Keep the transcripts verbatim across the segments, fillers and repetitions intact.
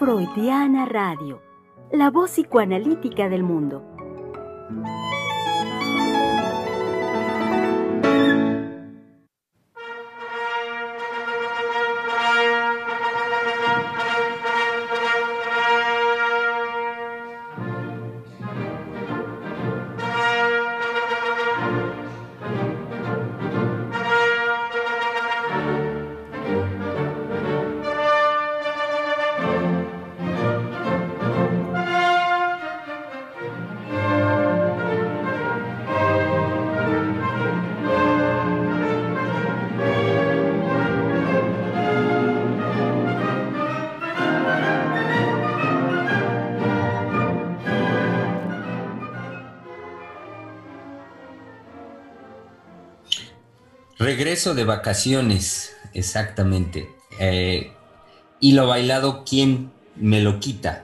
Freudiana Radio, la voz psicoanalítica del mundo. Regreso de vacaciones, exactamente. Eh, y lo bailado, ¿quién me lo quita?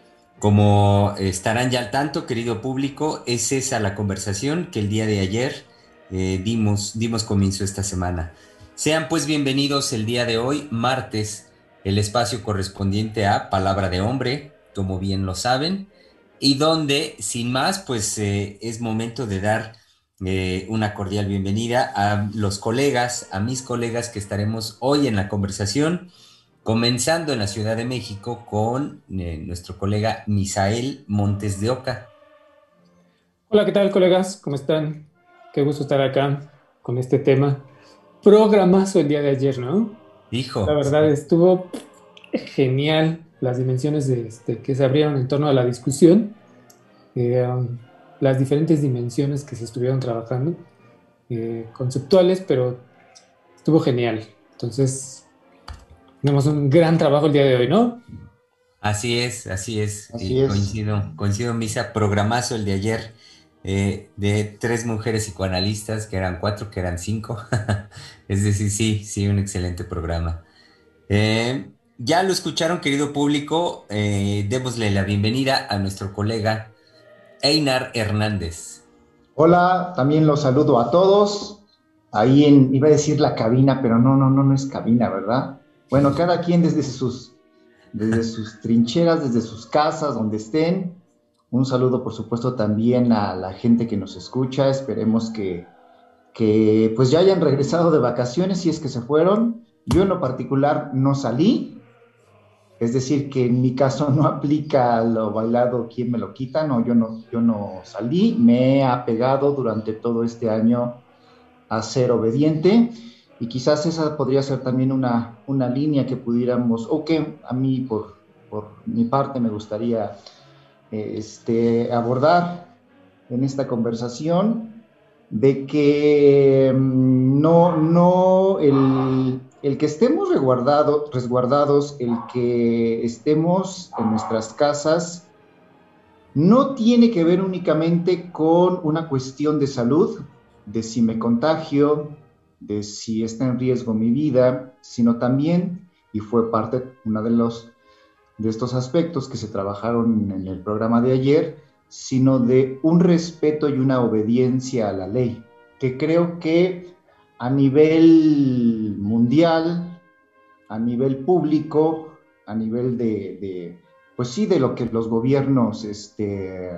Como estarán ya al tanto, querido público, es esa la conversación que el día de ayer eh, dimos, dimos comienzo esta semana. Sean pues bienvenidos el día de hoy, martes, el espacio correspondiente a Palabra de Hombre, como bien lo saben, y donde, sin más, pues eh, es momento de dar Eh, una cordial bienvenida a los colegas, a mis colegas que estaremos hoy en la conversación, comenzando en la Ciudad de México con eh, nuestro colega Misael Montes de Oca. Hola, ¿qué tal, colegas? ¿Cómo están? Qué gusto estar acá con este tema. Programazo el día de ayer, ¿no? La Dijo, verdad sí, estuvo genial las dimensiones de, este, que se abrieron en torno a la discusión, eh, um, las diferentes dimensiones que se estuvieron trabajando, eh, conceptuales, pero estuvo genial. Entonces, tenemos un gran trabajo el día de hoy, ¿no? así es, así es, Así y es. coincido, coincido, Misa, programazo el de ayer, eh, de tres mujeres psicoanalistas, que eran cuatro, que eran cinco, es decir, sí, sí, un excelente programa. Eh, ya lo escucharon, querido público. Eh, démosle la bienvenida a nuestro colega Einar Hernández. Hola, también los saludo a todos. Ahí en, iba a decir la cabina, pero no, no, no, no es cabina, ¿verdad? Bueno, cada quien desde sus, desde sus trincheras, desde sus casas, donde estén. Un saludo, por supuesto, también a la gente que nos escucha. Esperemos que, que pues ya hayan regresado de vacaciones, si es que se fueron. Yo en lo particular no salí. Es decir, que en mi caso no aplica lo bailado, ¿quién me lo quita? No, yo no, yo no salí, me he apegado durante todo este año a ser obediente y quizás esa podría ser también una, una línea que pudiéramos, o que a mí por, por mi parte me gustaría eh, este, abordar en esta conversación, de que mm, no, no, el, el que estemos resguardado, resguardados, el que estemos en nuestras casas, no tiene que ver únicamente con una cuestión de salud, de si me contagio, de si está en riesgo mi vida, sino también, y fue parte, una de los de estos aspectos que se trabajaron en el programa de ayer, sino de un respeto y una obediencia a la ley, que creo que a nivel mundial, a nivel público, a nivel de, de pues sí, de lo que los gobiernos este,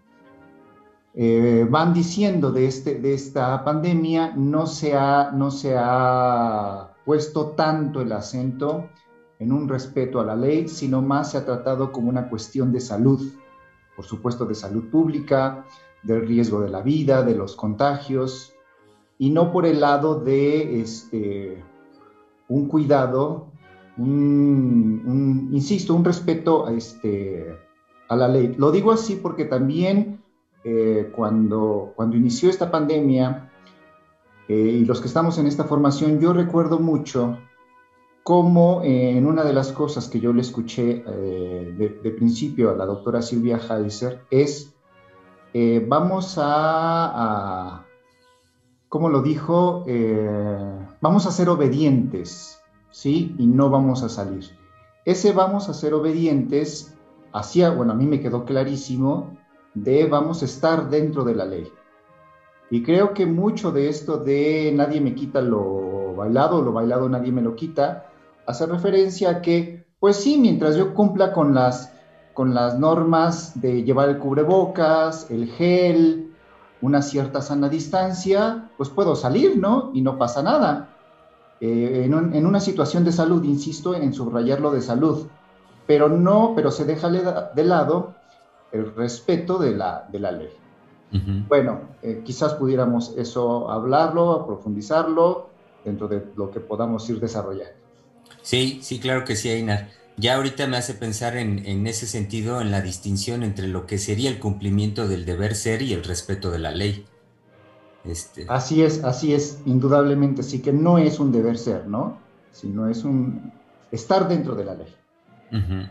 eh, van diciendo de, este, de esta pandemia, no se, ha, no se ha puesto tanto el acento en un respeto a la ley, sino más se ha tratado como una cuestión de salud, por supuesto de salud pública, del riesgo de la vida, de los contagios, y no por el lado de este, un cuidado, un, un, insisto, un respeto a, este, a la ley. Lo digo así porque también eh, cuando, cuando inició esta pandemia eh, y los que estamos en esta formación, yo recuerdo mucho cómo eh, en una de las cosas que yo le escuché eh, de, de principio a la doctora Silvia Heiser es, eh, vamos a, a, ¿cómo lo dijo? Eh, vamos a ser obedientes, ¿sí? Y no vamos a salir. Ese vamos a ser obedientes hacía, bueno, a mí me quedó clarísimo, de vamos a estar dentro de la ley. Y creo que mucho de esto de nadie me quita lo bailado, lo bailado nadie me lo quita, hace referencia a que Pues sí, mientras yo cumpla con las, con las normas de llevar el cubrebocas, el gel, una cierta sana distancia, pues puedo salir, ¿no? Y no pasa nada. Eh, en, un, en, una situación de salud, insisto en subrayarlo de salud, pero no, pero se deja de lado el respeto de la, de la ley. Uh-huh. Bueno, eh, quizás pudiéramos eso hablarlo, profundizarlo dentro de lo que podamos ir desarrollando. Sí, sí, claro que sí, Einar. Ya ahorita me hace pensar en, en ese sentido, en la distinción entre lo que sería el cumplimiento del deber ser y el respeto de la ley. Este... Así es, así es, indudablemente, sí que no es un deber ser, ¿no? Sino es un estar dentro de la ley. Uh-huh.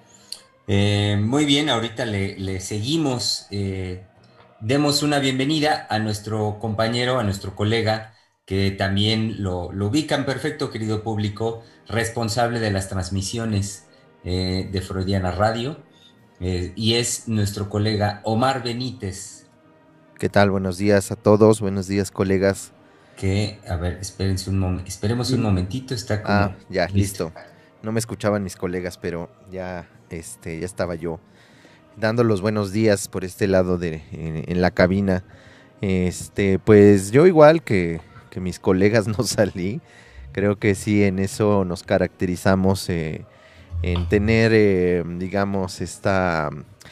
Eh, muy bien, ahorita le, le seguimos. Eh, demos una bienvenida a nuestro compañero, a nuestro colega, que también lo, lo ubican perfecto, querido público, responsable de las transmisiones eh, de Freudiana Radio, eh, y es nuestro colega Omar Benítez. ¿Qué tal? Buenos días a todos, buenos días, colegas. Que, a ver, espérense un momento, esperemos un momentito, está como... Ah, ya, listo. listo. No me escuchaban mis colegas, pero ya, este, ya estaba yo dando los buenos días por este lado de en, en la cabina. Este, pues yo igual que, que mis colegas no salí. Creo que sí, en eso nos caracterizamos eh, en tener, eh, digamos, esta...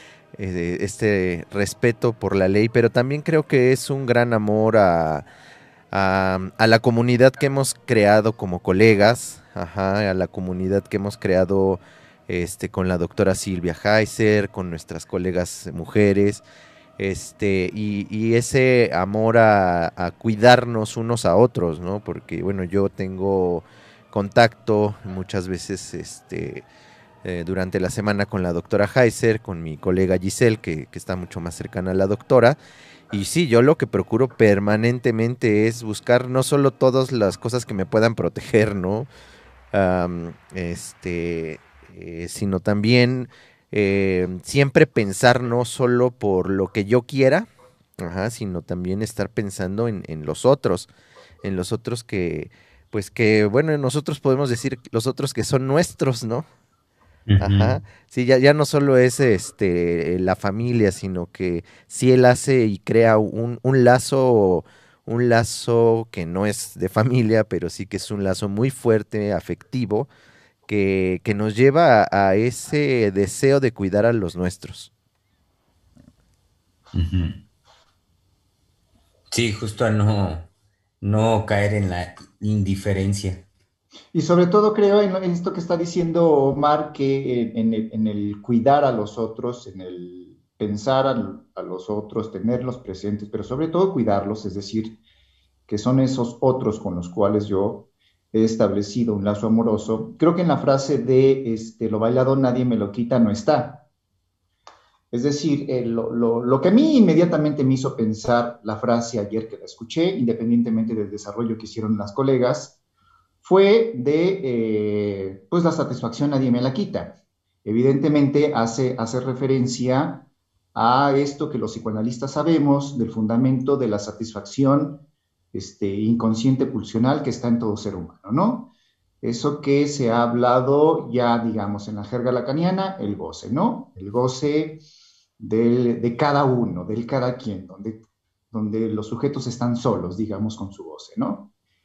este respeto por la ley, pero también creo que es un gran amor a, a, a la comunidad que hemos creado como colegas, ajá, a la comunidad que hemos creado este, con la doctora Silvia Heiser, con nuestras colegas mujeres, este, y, y ese amor a, a cuidarnos unos a otros, ¿no? Porque, bueno, yo tengo contacto muchas veces, este... Eh, durante la semana con la doctora Heiser, con mi colega Giselle, que, que está mucho más cercana a la doctora, y sí, yo lo que procuro permanentemente es buscar no solo todas las cosas que me puedan proteger, ¿no? Um, este, eh, sino también eh, siempre pensar no solo por lo que yo quiera, ajá, sino también estar pensando en, en los otros, en los otros que, pues que, bueno, nosotros podemos decir los otros que son nuestros, ¿no? Ajá, sí, ya, ya no solo es este la familia, sino que sí él hace y crea un, un lazo, un lazo que no es de familia, pero sí que es un lazo muy fuerte, afectivo, que, que nos lleva a, a ese deseo de cuidar a los nuestros. Uh-huh. Sí, justo a no, no caer en la indiferencia. Y sobre todo creo en esto que está diciendo Omar, que en el, en el cuidar a los otros, en el pensar a, a los otros, tenerlos presentes, pero sobre todo cuidarlos, es decir, que son esos otros con los cuales yo he establecido un lazo amoroso. Creo que en la frase de este, lo bailado nadie me lo quita no está. Es decir, eh, lo, lo, lo que a mí inmediatamente me hizo pensar la frase ayer que la escuché, independientemente del desarrollo que hicieron las colegas, fue de, eh, pues la satisfacción nadie me la quita. Evidentemente hace, hace referencia a esto que los psicoanalistas sabemos del fundamento de la satisfacción este, inconsciente pulsional que está en todo ser humano, ¿no? Eso que se ha hablado ya, digamos, en la jerga lacaniana, el goce, ¿no? El goce del, de cada uno, del cada quien, donde, donde los sujetos están solos, digamos, con su goce, ¿no?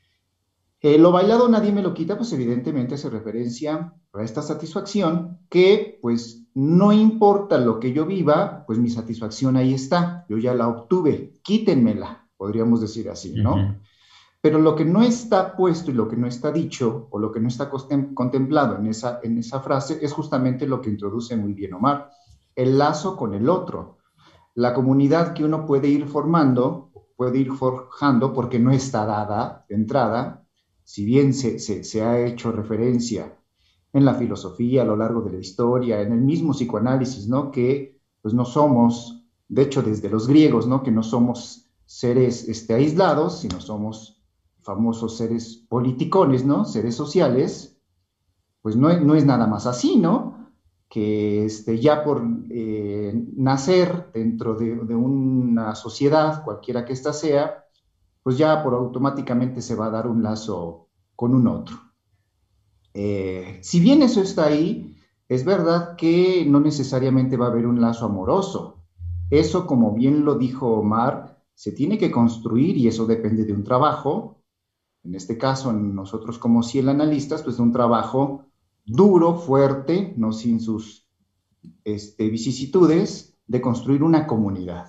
Eh, lo bailado nadie me lo quita, pues evidentemente hace referencia a esta satisfacción que, pues, no importa lo que yo viva, pues mi satisfacción ahí está, yo ya la obtuve, quítenmela, podríamos decir así, ¿no? Uh-huh. Pero lo que no está puesto y lo que no está dicho, o lo que no está contemplado en esa, en esa frase, es justamente lo que introduce muy bien Omar, el lazo con el otro, la comunidad que uno puede ir formando, puede ir forjando, porque no está dada de entrada. Si bien se, se, se ha hecho referencia en la filosofía a lo largo de la historia, en el mismo psicoanálisis, ¿no? Que pues no somos, de hecho desde los griegos, ¿no? Que no somos seres este, aislados, sino somos famosos seres politicones, ¿no? Seres sociales, pues no, no es nada más así, ¿no? Que este, ya por eh, nacer dentro de, de una sociedad, cualquiera que ésta sea, pues ya por automáticamente se va a dar un lazo con un otro. Eh, si bien eso está ahí, es verdad que no necesariamente va a haber un lazo amoroso. Eso, como bien lo dijo Omar, se tiene que construir y eso depende de un trabajo. En este caso, nosotros como cielo analistas, pues de un trabajo duro, fuerte, no sin sus este, vicisitudes, de construir una comunidad.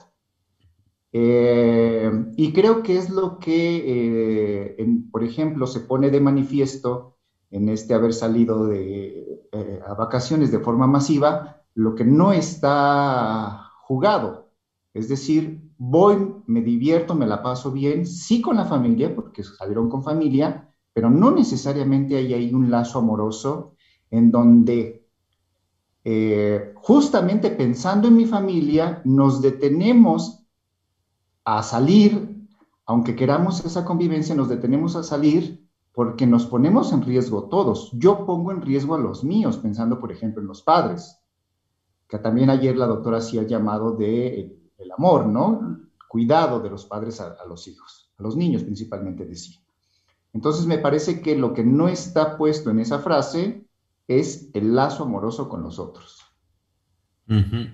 Eh, y creo que es lo que, eh, en, por ejemplo, se pone de manifiesto en este haber salido de, eh, a vacaciones de forma masiva, lo que no está jugado. Es decir, voy, me divierto, me la paso bien, sí con la familia, porque salieron con familia, pero no necesariamente hay ahí un lazo amoroso en donde eh, justamente pensando en mi familia, nos detenemos a salir, aunque queramos esa convivencia, nos detenemos a salir porque nos ponemos en riesgo todos. Yo pongo en riesgo a los míos, pensando, por ejemplo, en los padres, que también ayer la doctora hacía el llamado de el, el amor, ¿no? Cuidado de los padres a, a los hijos, a los niños principalmente de sí. Entonces me parece que lo que no está puesto en esa frase es el lazo amoroso con los otros. Uh-huh.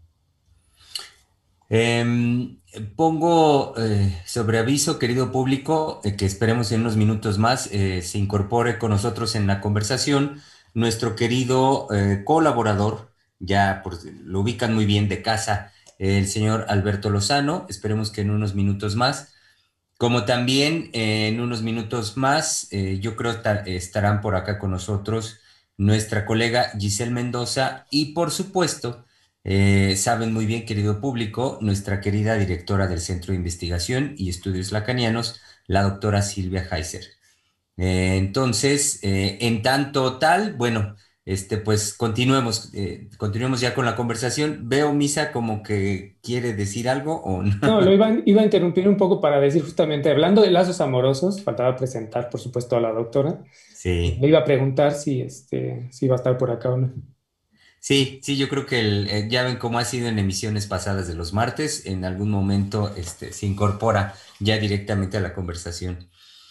Eh, pongo eh, sobre aviso, querido público, eh, que esperemos en unos minutos más eh, se incorpore con nosotros en la conversación nuestro querido eh, colaborador, ya por, lo ubican muy bien de casa, eh, el señor Alberto Lozano. Esperemos que en unos minutos más, como también eh, en unos minutos más, eh, yo creo que estarán por acá con nosotros nuestra colega Giselle Mendoza y, por supuesto, eh, saben muy bien, querido público, nuestra querida directora del Centro de Investigación y Estudios Lacanianos, la doctora Silvia Heiser. Eh, entonces, eh, en tanto tal, bueno, este, pues continuemos, eh, continuemos ya con la conversación. Veo, Misa, como que quiere decir algo o no. No, lo iba, iba a interrumpir un poco para decir justamente, hablando de lazos amorosos, faltaba presentar, por supuesto, a la doctora. Sí. Le iba a preguntar si, este, si iba a estar por acá o no. Sí, sí, yo creo que el, eh, ya ven cómo ha sido en emisiones pasadas de los martes, en algún momento este, se incorpora ya directamente a la conversación.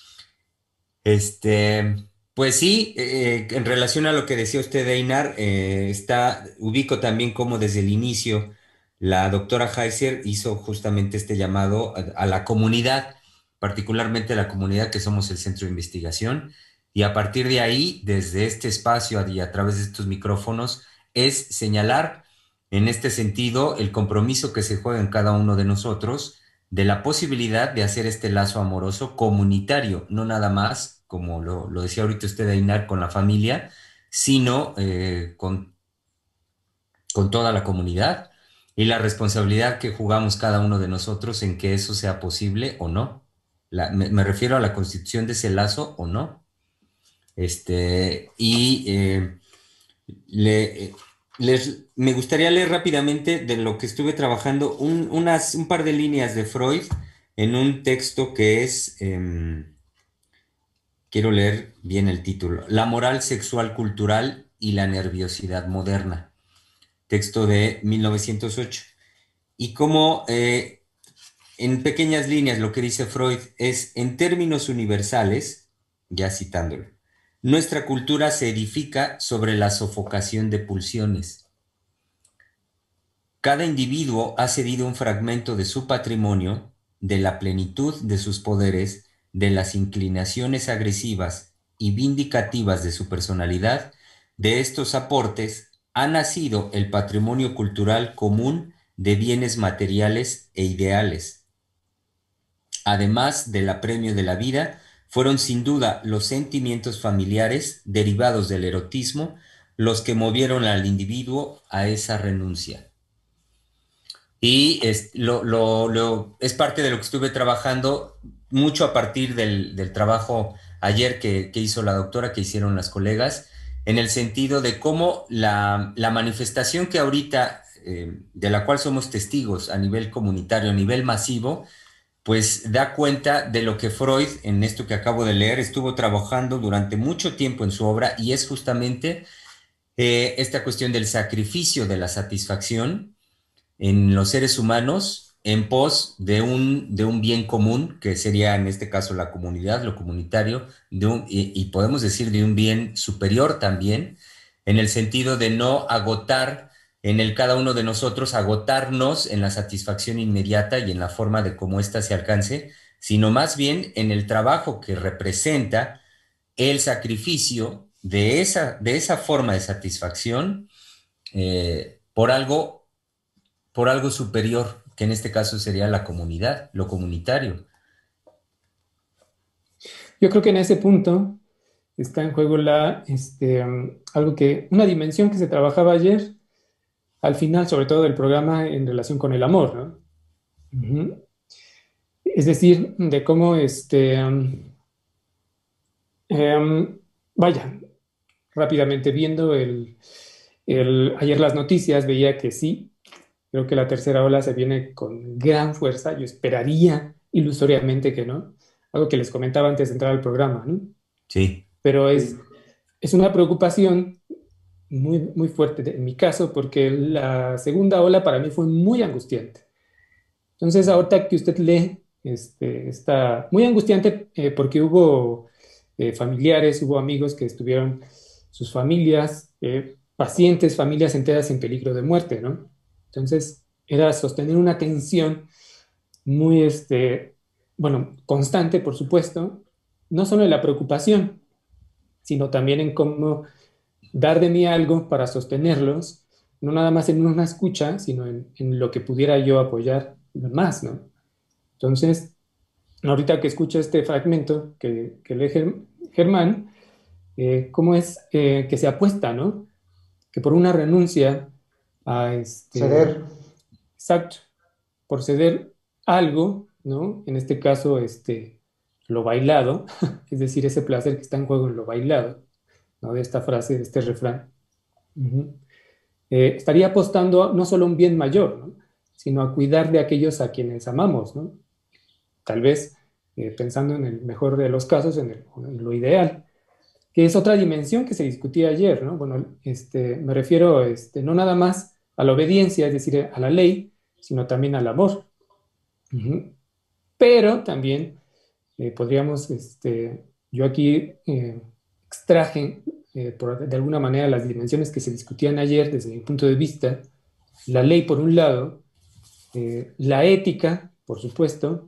Este, pues sí, eh, en relación a lo que decía usted, Einar, eh, está, ubico también cómo desde el inicio la doctora Heiser hizo justamente este llamado a, a la comunidad, particularmente a la comunidad que somos el centro de investigación, y a partir de ahí, desde este espacio y a través de estos micrófonos, es señalar en este sentido el compromiso que se juega en cada uno de nosotros de la posibilidad de hacer este lazo amoroso comunitario, no nada más, como lo, lo decía ahorita usted, Ainar, con la familia, sino eh, con, con toda la comunidad y la responsabilidad que jugamos cada uno de nosotros en que eso sea posible o no. La, me, me refiero a la constitución de ese lazo o no. Este, y eh, le... Eh, Les, me gustaría leer rápidamente de lo que estuve trabajando un, unas, un par de líneas de Freud en un texto que es, eh, quiero leer bien el título, La moral sexual cultural y la nerviosidad moderna, texto de mil novecientos ocho. Y como eh, en pequeñas líneas lo que dice Freud es, en términos universales, ya citándolo, nuestra cultura se edifica sobre la sofocación de pulsiones. Cada individuo ha cedido un fragmento de su patrimonio, de la plenitud de sus poderes, de las inclinaciones agresivas y vindicativas de su personalidad. De estos aportes ha nacido el patrimonio cultural común de bienes materiales e ideales. Además del apremio de la vida, fueron sin duda los sentimientos familiares derivados del erotismo los que movieron al individuo a esa renuncia. Y es, lo, lo, lo, es parte de lo que estuve trabajando mucho a partir del, del trabajo ayer que, que hizo la doctora, que hicieron las colegas, en el sentido de cómo la, la manifestación que ahorita, eh, de la cual somos testigos a nivel comunitario, a nivel masivo, pues da cuenta de lo que Freud, en esto que acabo de leer, estuvo trabajando durante mucho tiempo en su obra, y es justamente eh, esta cuestión del sacrificio de la satisfacción en los seres humanos en pos de un, de un bien común, que sería en este caso la comunidad, lo comunitario, de un, y, y podemos decir de un bien superior también, en el sentido de no agotar en el cada uno de nosotros, agotarnos en la satisfacción inmediata y en la forma de cómo ésta se alcance, sino más bien en el trabajo que representa el sacrificio de esa, de esa forma de satisfacción eh, por algo, por algo superior, que en este caso sería la comunidad, lo comunitario. Yo creo que en ese punto está en juego la, este, um, algo que, una dimensión que se trabajaba ayer, al final, sobre todo del programa, en relación con el amor, ¿no? Uh-huh. Es decir, de cómo, este, um, um, vaya, rápidamente viendo el, el, ayer las noticias, veía que sí, creo que la tercera ola se viene con gran fuerza, yo esperaría ilusoriamente que no, algo que les comentaba antes de entrar al programa, ¿no? Sí. Pero es, es una preocupación muy, muy fuerte en mi caso, porque la segunda ola para mí fue muy angustiante. Entonces, ahorita que usted lee, este, está muy angustiante eh, porque hubo eh, familiares, hubo amigos que estuvieron, sus familias, eh, pacientes, familias enteras en peligro de muerte, ¿no? Entonces, era sostener una tensión muy, este, bueno, constante, por supuesto, no solo en la preocupación, sino también en cómo dar de mí algo para sostenerlos, no nada más en una escucha, sino en, en lo que pudiera yo apoyar más, ¿no? Entonces, ahorita que escucho este fragmento que, que lee Ger- Germán, eh, cómo es eh, que se apuesta, ¿no? Que por una renuncia a este... Ceder. Exacto, por ceder algo, ¿no? En este caso, este, lo bailado, es decir, ese placer que está en juego en lo bailado, ¿no? De esta frase, de este refrán. Uh-huh. Eh, estaría apostando no solo a un bien mayor, ¿no? Sino a cuidar de aquellos a quienes amamos, ¿no? Tal vez eh, pensando en el mejor de los casos, en, el, en, lo ideal, que es otra dimensión que se discutía ayer, ¿no? Bueno, este, me refiero este, no nada más a la obediencia, es decir, a la ley, sino también al amor. Uh-huh. Pero también eh, podríamos, este, yo aquí eh, extraje eh, por, de alguna manera las dimensiones que se discutían ayer desde mi punto de vista, la ley por un lado, eh, la ética, por supuesto,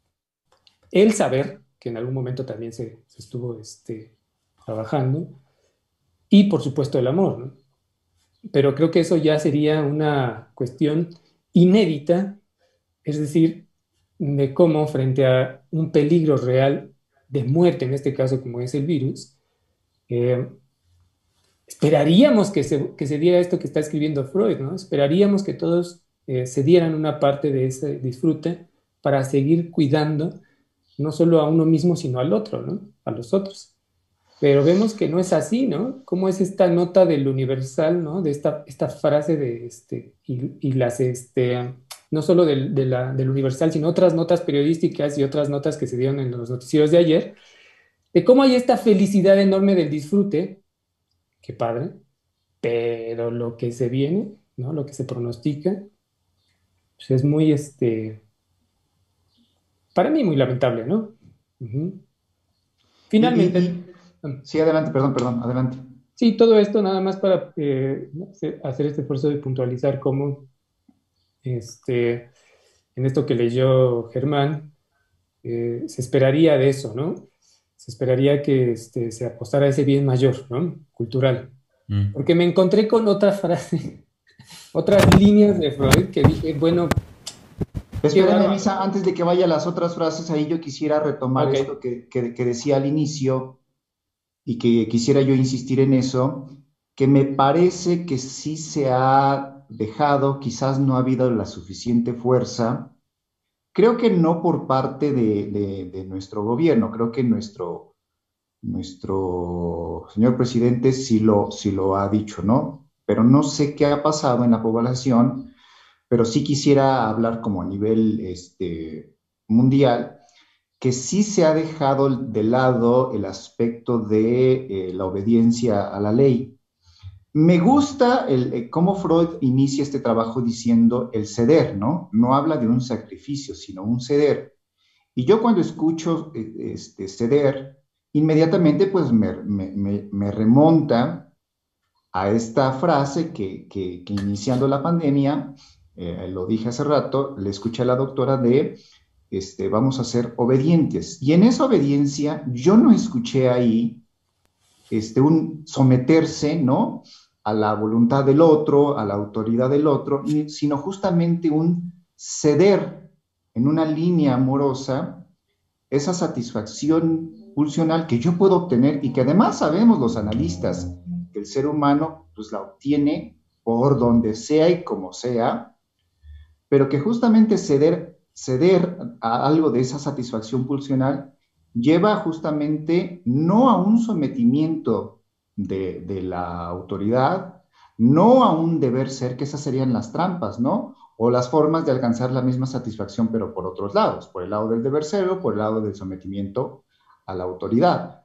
el saber, que en algún momento también se, se estuvo este, trabajando, y por supuesto el amor, ¿no? Pero creo que eso ya sería una cuestión inédita, es decir, de cómo frente a un peligro real de muerte, en este caso como es el virus, eh, esperaríamos que se, que se diera esto que está escribiendo Freud, ¿no? Esperaríamos que todos eh, se dieran una parte de ese disfrute para seguir cuidando no solo a uno mismo, sino al otro, ¿no? A los otros. Pero vemos que no es así, ¿no? ¿Cómo es esta nota del universal, ¿no? De esta, esta frase de, este, y, y las, este, no solo del, de la, del universal, sino otras notas periodísticas y otras notas que se dieron en los noticieros de ayer, de cómo hay esta felicidad enorme del disfrute, qué padre, pero lo que se viene, ¿no? Lo que se pronostica, pues es muy, este, para mí muy lamentable, ¿no? Uh-huh. Finalmente... Y, y, y, sí, adelante, perdón, perdón, adelante. Sí, todo esto nada más para eh, hacer este esfuerzo de puntualizar cómo, este, en esto que leyó Germán, eh, se esperaría de eso, ¿no? Se esperaría que este, se apostara a ese bien mayor, ¿no? Cultural. Mm. Porque me encontré con otra frase, otras líneas de Freud que dije, bueno... Espérame, Misa, antes de que vaya a las otras frases, ahí yo quisiera retomar okay. esto que, que, que decía al inicio, y que quisiera yo insistir en eso, que me parece que sí se ha dejado, quizás no ha habido la suficiente fuerza, creo que no por parte de, de, de nuestro gobierno, creo que nuestro, nuestro señor presidente sí lo, sí lo ha dicho, ¿no? Pero no sé qué ha pasado en la población, pero sí quisiera hablar como a nivel este, mundial, que sí se ha dejado de lado el aspecto de eh, la obediencia a la ley. Me gusta el, eh, cómo Freud inicia este trabajo diciendo el ceder, ¿no? No habla de un sacrificio, sino un ceder. Y yo cuando escucho eh, este, ceder, inmediatamente pues me, me, me, me remonta a esta frase que, que, que iniciando la pandemia, eh, lo dije hace rato, le escuché a la doctora de, este, vamos a ser obedientes. Y en esa obediencia yo no escuché ahí este, un someterse, ¿no? A la voluntad del otro, a la autoridad del otro, sino justamente un ceder en una línea amorosa, esa satisfacción pulsional que yo puedo obtener y que además sabemos los analistas que el ser humano pues la obtiene por donde sea y como sea, pero que justamente ceder, ceder a algo de esa satisfacción pulsional lleva justamente no a un sometimiento de, de la autoridad, no a un deber ser, que esas serían las trampas, ¿no? O las formas de alcanzar la misma satisfacción, pero por otros lados, por el lado del deber ser o por el lado del sometimiento a la autoridad.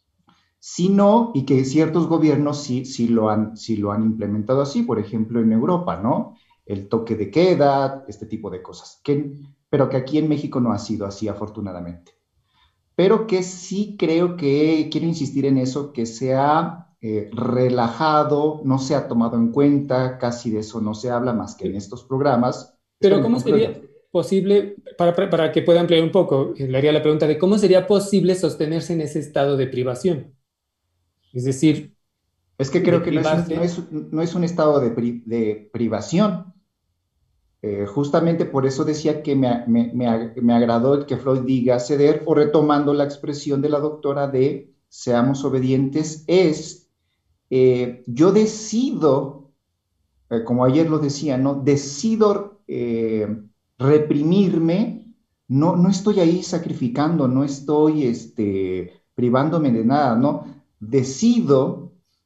Sino, y que ciertos gobiernos sí, sí, lo han, sí lo han implementado así, por ejemplo en Europa, ¿no? El toque de queda, este tipo de cosas, que, pero que aquí en México no ha sido así, afortunadamente. Pero que sí creo que, quiero insistir en eso, que se ha eh, relajado, no se ha tomado en cuenta, casi de eso no se habla más que en estos programas. Pero ¿cómo sería posible, para, para, para que pueda ampliar un poco, le haría la pregunta de cómo sería posible sostenerse en ese estado de privación? Es decir, es que creo que no es, un, no, es, no es un estado de, pri, de privación. Eh, justamente por eso decía que me, me, me, me agradó el que Freud diga ceder, o retomando la expresión de la doctora de seamos obedientes, es eh, yo decido, eh, como ayer lo decía, ¿no? Decido eh, reprimirme, no, no estoy ahí sacrificando, no estoy este, privándome de nada, ¿no? Decido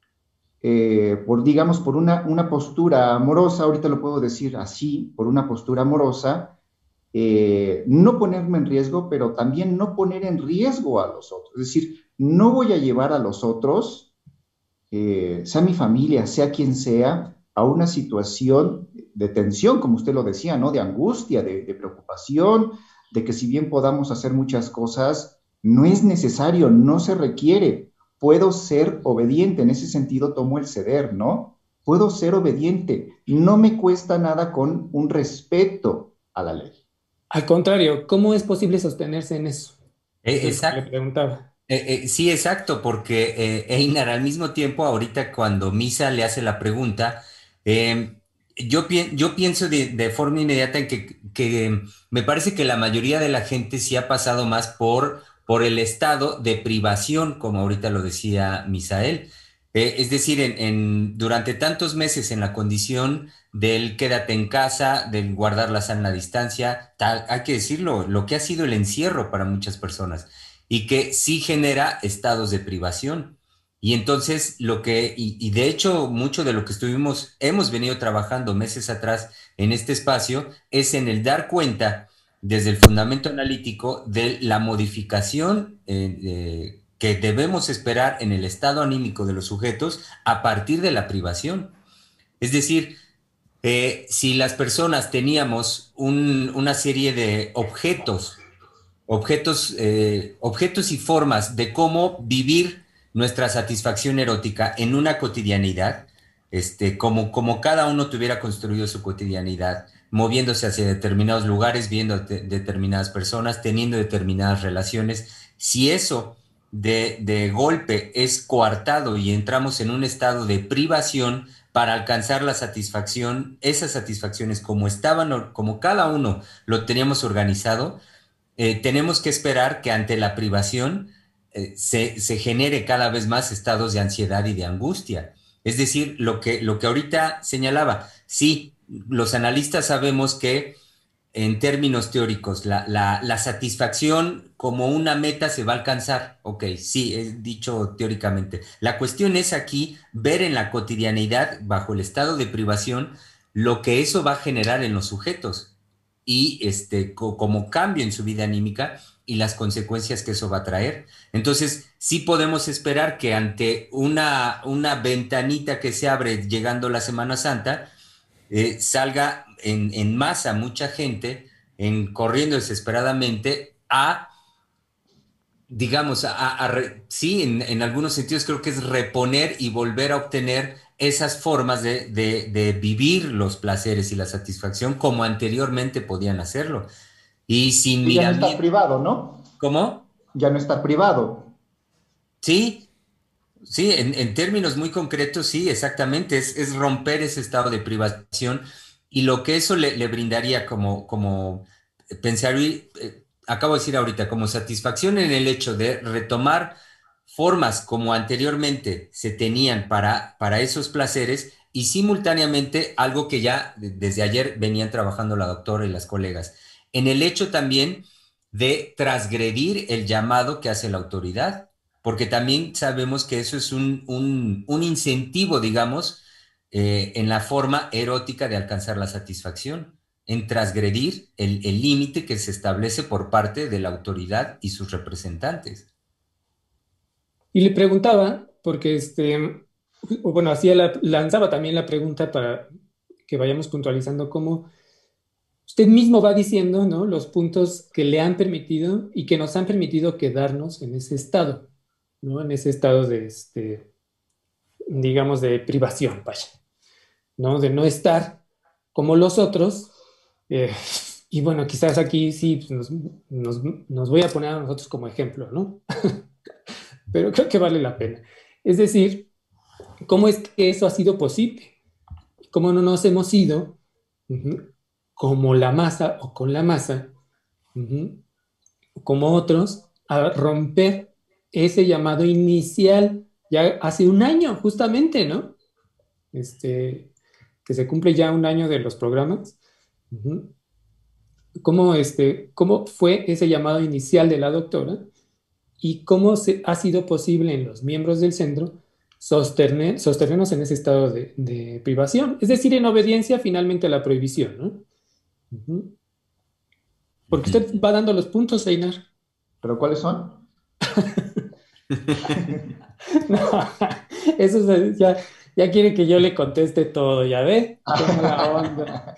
Eh, por, digamos, por una, una postura amorosa, ahorita lo puedo decir así, por una postura amorosa, eh, no ponerme en riesgo, pero también no poner en riesgo a los otros. Es decir, no voy a llevar a los otros, eh, sea mi familia, sea quien sea, a una situación de tensión, como usted lo decía, ¿no? De angustia, de, de preocupación, de que si bien podamos hacer muchas cosas, no es necesario, no se requiere. Puedo ser obediente, en ese sentido tomo el ceder, ¿no? Puedo ser obediente, no me cuesta nada con un respeto a la ley. Al contrario, ¿cómo es posible sostenerse en eso? Eh, Eso exacto. le preguntaba. Eh, eh, sí, exacto, porque eh, Einar, al mismo tiempo, ahorita cuando Misa le hace la pregunta, eh, yo, pi yo pienso de, de forma inmediata en que, que me parece que la mayoría de la gente sí ha pasado más por por el estado de privación, como ahorita lo decía Misael. Eh, es decir, en, en, durante tantos meses en la condición del quédate en casa, del guardar la sana distancia, tal, hay que decirlo, lo que ha sido el encierro para muchas personas y que sí genera estados de privación. Y entonces lo que, y, y de hecho mucho de lo que estuvimos, hemos venido trabajando meses atrás en este espacio, es en el dar cuenta desde el fundamento analítico de la modificación eh, eh, que debemos esperar en el estado anímico de los sujetos a partir de la privación. Es decir, eh, si las personas teníamos un, una serie de objetos, objetos, eh, objetos y formas de cómo vivir nuestra satisfacción erótica en una cotidianidad, este, como, como cada uno tuviera construido su cotidianidad, moviéndose hacia determinados lugares, viendo de, determinadas personas, teniendo determinadas relaciones. Si eso de, de golpe es coartado y entramos en un estado de privación para alcanzar la satisfacción, esas satisfacciones como estaban, como cada uno lo teníamos organizado, eh, tenemos que esperar que ante la privación eh, se, se genere cada vez más estados de ansiedad y de angustia. Es decir, lo que, lo que ahorita señalaba, sí, los analistas sabemos que en términos teóricos la, la, la satisfacción como una meta se va a alcanzar. Ok, sí, es dicho teóricamente. La cuestión es aquí ver en la cotidianidad, bajo el estado de privación, lo que eso va a generar en los sujetos. y este, co como cambio en su vida anímica y las consecuencias que eso va a traer. Entonces, sí podemos esperar que ante una, una ventanita que se abre llegando la Semana Santa, eh, salga en, en masa mucha gente en, corriendo desesperadamente a, digamos, a, a re, sí, en, en, algunos sentidos creo que es reponer y volver a obtener esas formas de, de, de vivir los placeres y la satisfacción como anteriormente podían hacerlo. Y sin Y ya no está miramiento. privado, ¿no? ¿Cómo? Ya no está privado. Sí, sí, en, en términos muy concretos, sí, exactamente, es, es romper ese estado de privación y lo que eso le, le brindaría como, como pensar, eh, acabo de decir ahorita, como satisfacción en el hecho de retomar formas como anteriormente se tenían para, para esos placeres y simultáneamente algo que ya de- desde ayer venían trabajando la doctora y las colegas, en el hecho también de transgredir el llamado que hace la autoridad porque también sabemos que eso es un, un, un incentivo, digamos, eh, en la forma erótica de alcanzar la satisfacción, en transgredir el el límite que se establece por parte de la autoridad y sus representantes. Y le preguntaba, porque este, o bueno, hacía la, lanzaba también la pregunta para que vayamos puntualizando cómo usted mismo va diciendo, ¿no? Los puntos que le han permitido y que nos han permitido quedarnos en ese estado, ¿no? En ese estado de, este, digamos, de privación, vaya, ¿no? De no estar como los otros. eh, y bueno, quizás aquí sí pues, nos, nos, nos voy a poner a nosotros como ejemplo, ¿no? Pero creo que vale la pena. Es decir, ¿cómo es que eso ha sido posible? ¿Cómo no nos hemos ido uh-huh, como la masa o con la masa, uh-huh, como otros, a romper ese llamado inicial ya hace un año, justamente, ¿no? Este, que se cumple ya un año de los programas. Uh-huh. ¿Cómo, este, ¿Cómo fue ese llamado inicial de la doctora y cómo se, ha sido posible en los miembros del centro sostener, sostenernos en ese estado de, de privación? Es decir, en obediencia finalmente a la prohibición, ¿no? Uh-huh. Porque usted va dando los puntos, Einar. ¿Pero cuáles son? No, eso es, ya, ya quiere que yo le conteste todo, ¿ya ve? Qué mala onda.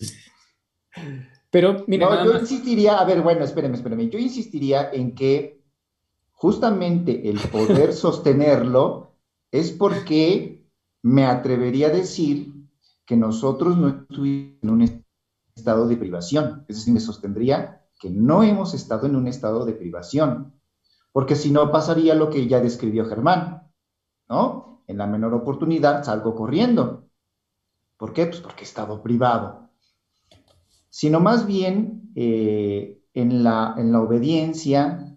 Pero, mire, No, nada yo más. insistiría, a ver, bueno, espéreme, espéreme, yo insistiría en que justamente el poder sostenerlo es porque me atrevería a decir que nosotros no estuvimos en un estado de privación, es decir, me sostendría que no hemos estado en un estado de privación, porque si no pasaría lo que ya describió Germán, ¿no? En la menor oportunidad salgo corriendo. ¿Por qué? Pues porque he estado privado. Sino más bien eh, en, la, en la obediencia,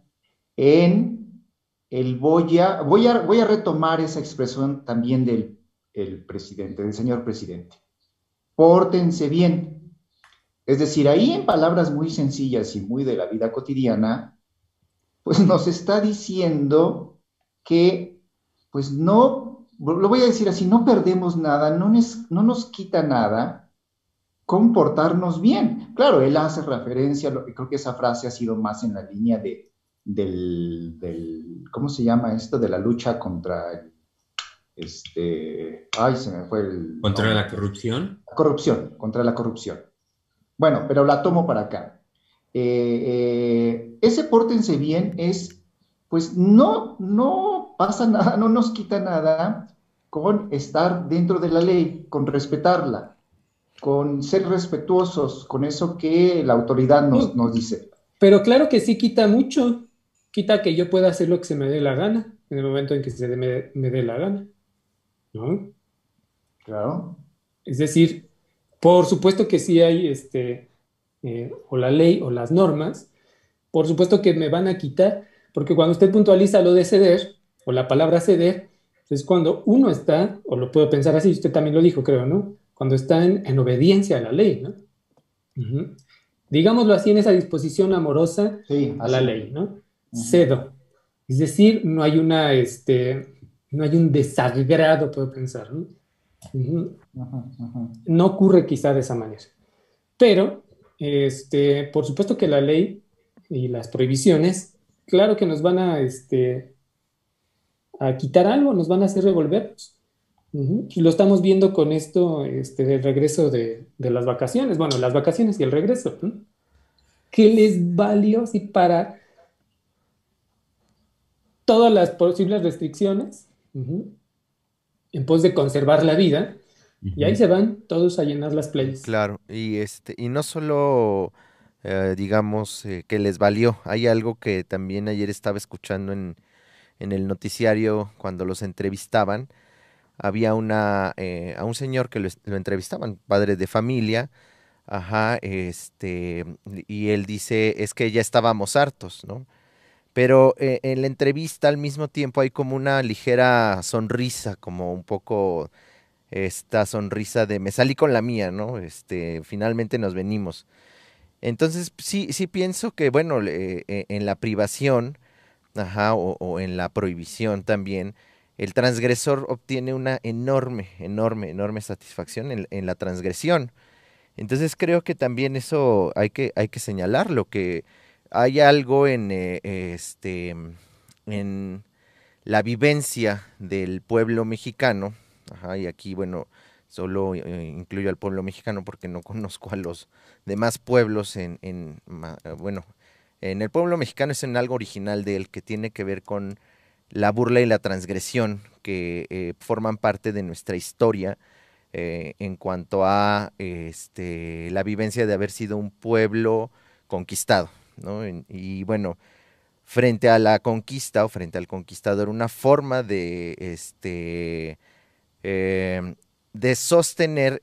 en el voy a, voy a, voy a retomar esa expresión también del el presidente, del señor presidente. Pórtense bien. Es decir, ahí en palabras muy sencillas y muy de la vida cotidiana, pues nos está diciendo que, pues no, lo voy a decir así, no perdemos nada, no nos, no nos quita nada comportarnos bien. Claro, él hace referencia, creo que esa frase ha sido más en la línea de, del, del ¿cómo se llama esto? De la lucha contra el, este, ay, se me fue el ¿Contra nombre. la corrupción? La corrupción, contra la corrupción. Bueno, pero la tomo para acá. Eh, eh, ese pórtense bien es, pues no, no pasa nada, no nos quita nada con estar dentro de la ley, con respetarla, con ser respetuosos con eso que la autoridad nos, nos dice. Pero claro que sí quita mucho. Quita que yo pueda hacer lo que se me dé la gana en el momento en que se me, me dé la gana, ¿no? Claro. Es decir, por supuesto que sí hay este, eh, o la ley o las normas, por supuesto que me van a quitar, porque cuando usted puntualiza lo de ceder, o la palabra ceder, es cuando uno está, o lo puedo pensar así, usted también lo dijo, creo, ¿no? Cuando está en, en obediencia a la ley, ¿no? Uh-huh. Digámoslo así, en esa disposición amorosa Sí, a la así. ley, ¿no? Uh-huh. Cedo. Es decir, no hay una, este, no hay un desagrado, puedo pensar, ¿no? Uh-huh. Uh-huh, uh-huh. No ocurre quizá de esa manera. Pero este, por supuesto que la ley y las prohibiciones, claro que nos van a, este, a quitar algo, nos van a hacer revolvernos. Ujú. Y lo estamos viendo con esto, este, del regreso de, de las vacaciones, bueno, las vacaciones y el regreso, ¿no? ¿Qué les valió si para todas las posibles restricciones, uh-huh, en pos de conservar la vida, y ahí Ujú. se van todos a llenar las playas? Claro, y este, y no solo eh, digamos eh, que les valió, hay algo que también ayer estaba escuchando en, en el noticiario cuando los entrevistaban, había una eh, a un señor que lo, es- lo entrevistaban, padre de familia, ajá, este, y él dice, es que ya estábamos hartos, ¿no? Pero eh, en la entrevista al mismo tiempo hay como una ligera sonrisa, como un poco esta sonrisa de me salí con la mía, ¿no? Este, finalmente nos venimos. Entonces, sí, sí pienso que, bueno, le- eh, en la privación, ajá, o, o en la prohibición también, el transgresor obtiene una enorme, enorme, enorme satisfacción en, en la transgresión. Entonces creo que también eso hay que, hay que señalarlo, que hay algo en, eh, este, en la vivencia del pueblo mexicano, ajá, y aquí, bueno, solo eh, incluyo al pueblo mexicano porque no conozco a los demás pueblos en, en ma- eh, bueno, en el pueblo mexicano es en algo original de él que tiene que ver con la burla y la transgresión que eh, forman parte de nuestra historia eh, en cuanto a este, la vivencia de haber sido un pueblo conquistado, ¿no? En- y bueno, frente a la conquista o frente al conquistador, una forma de, este, eh, de sostener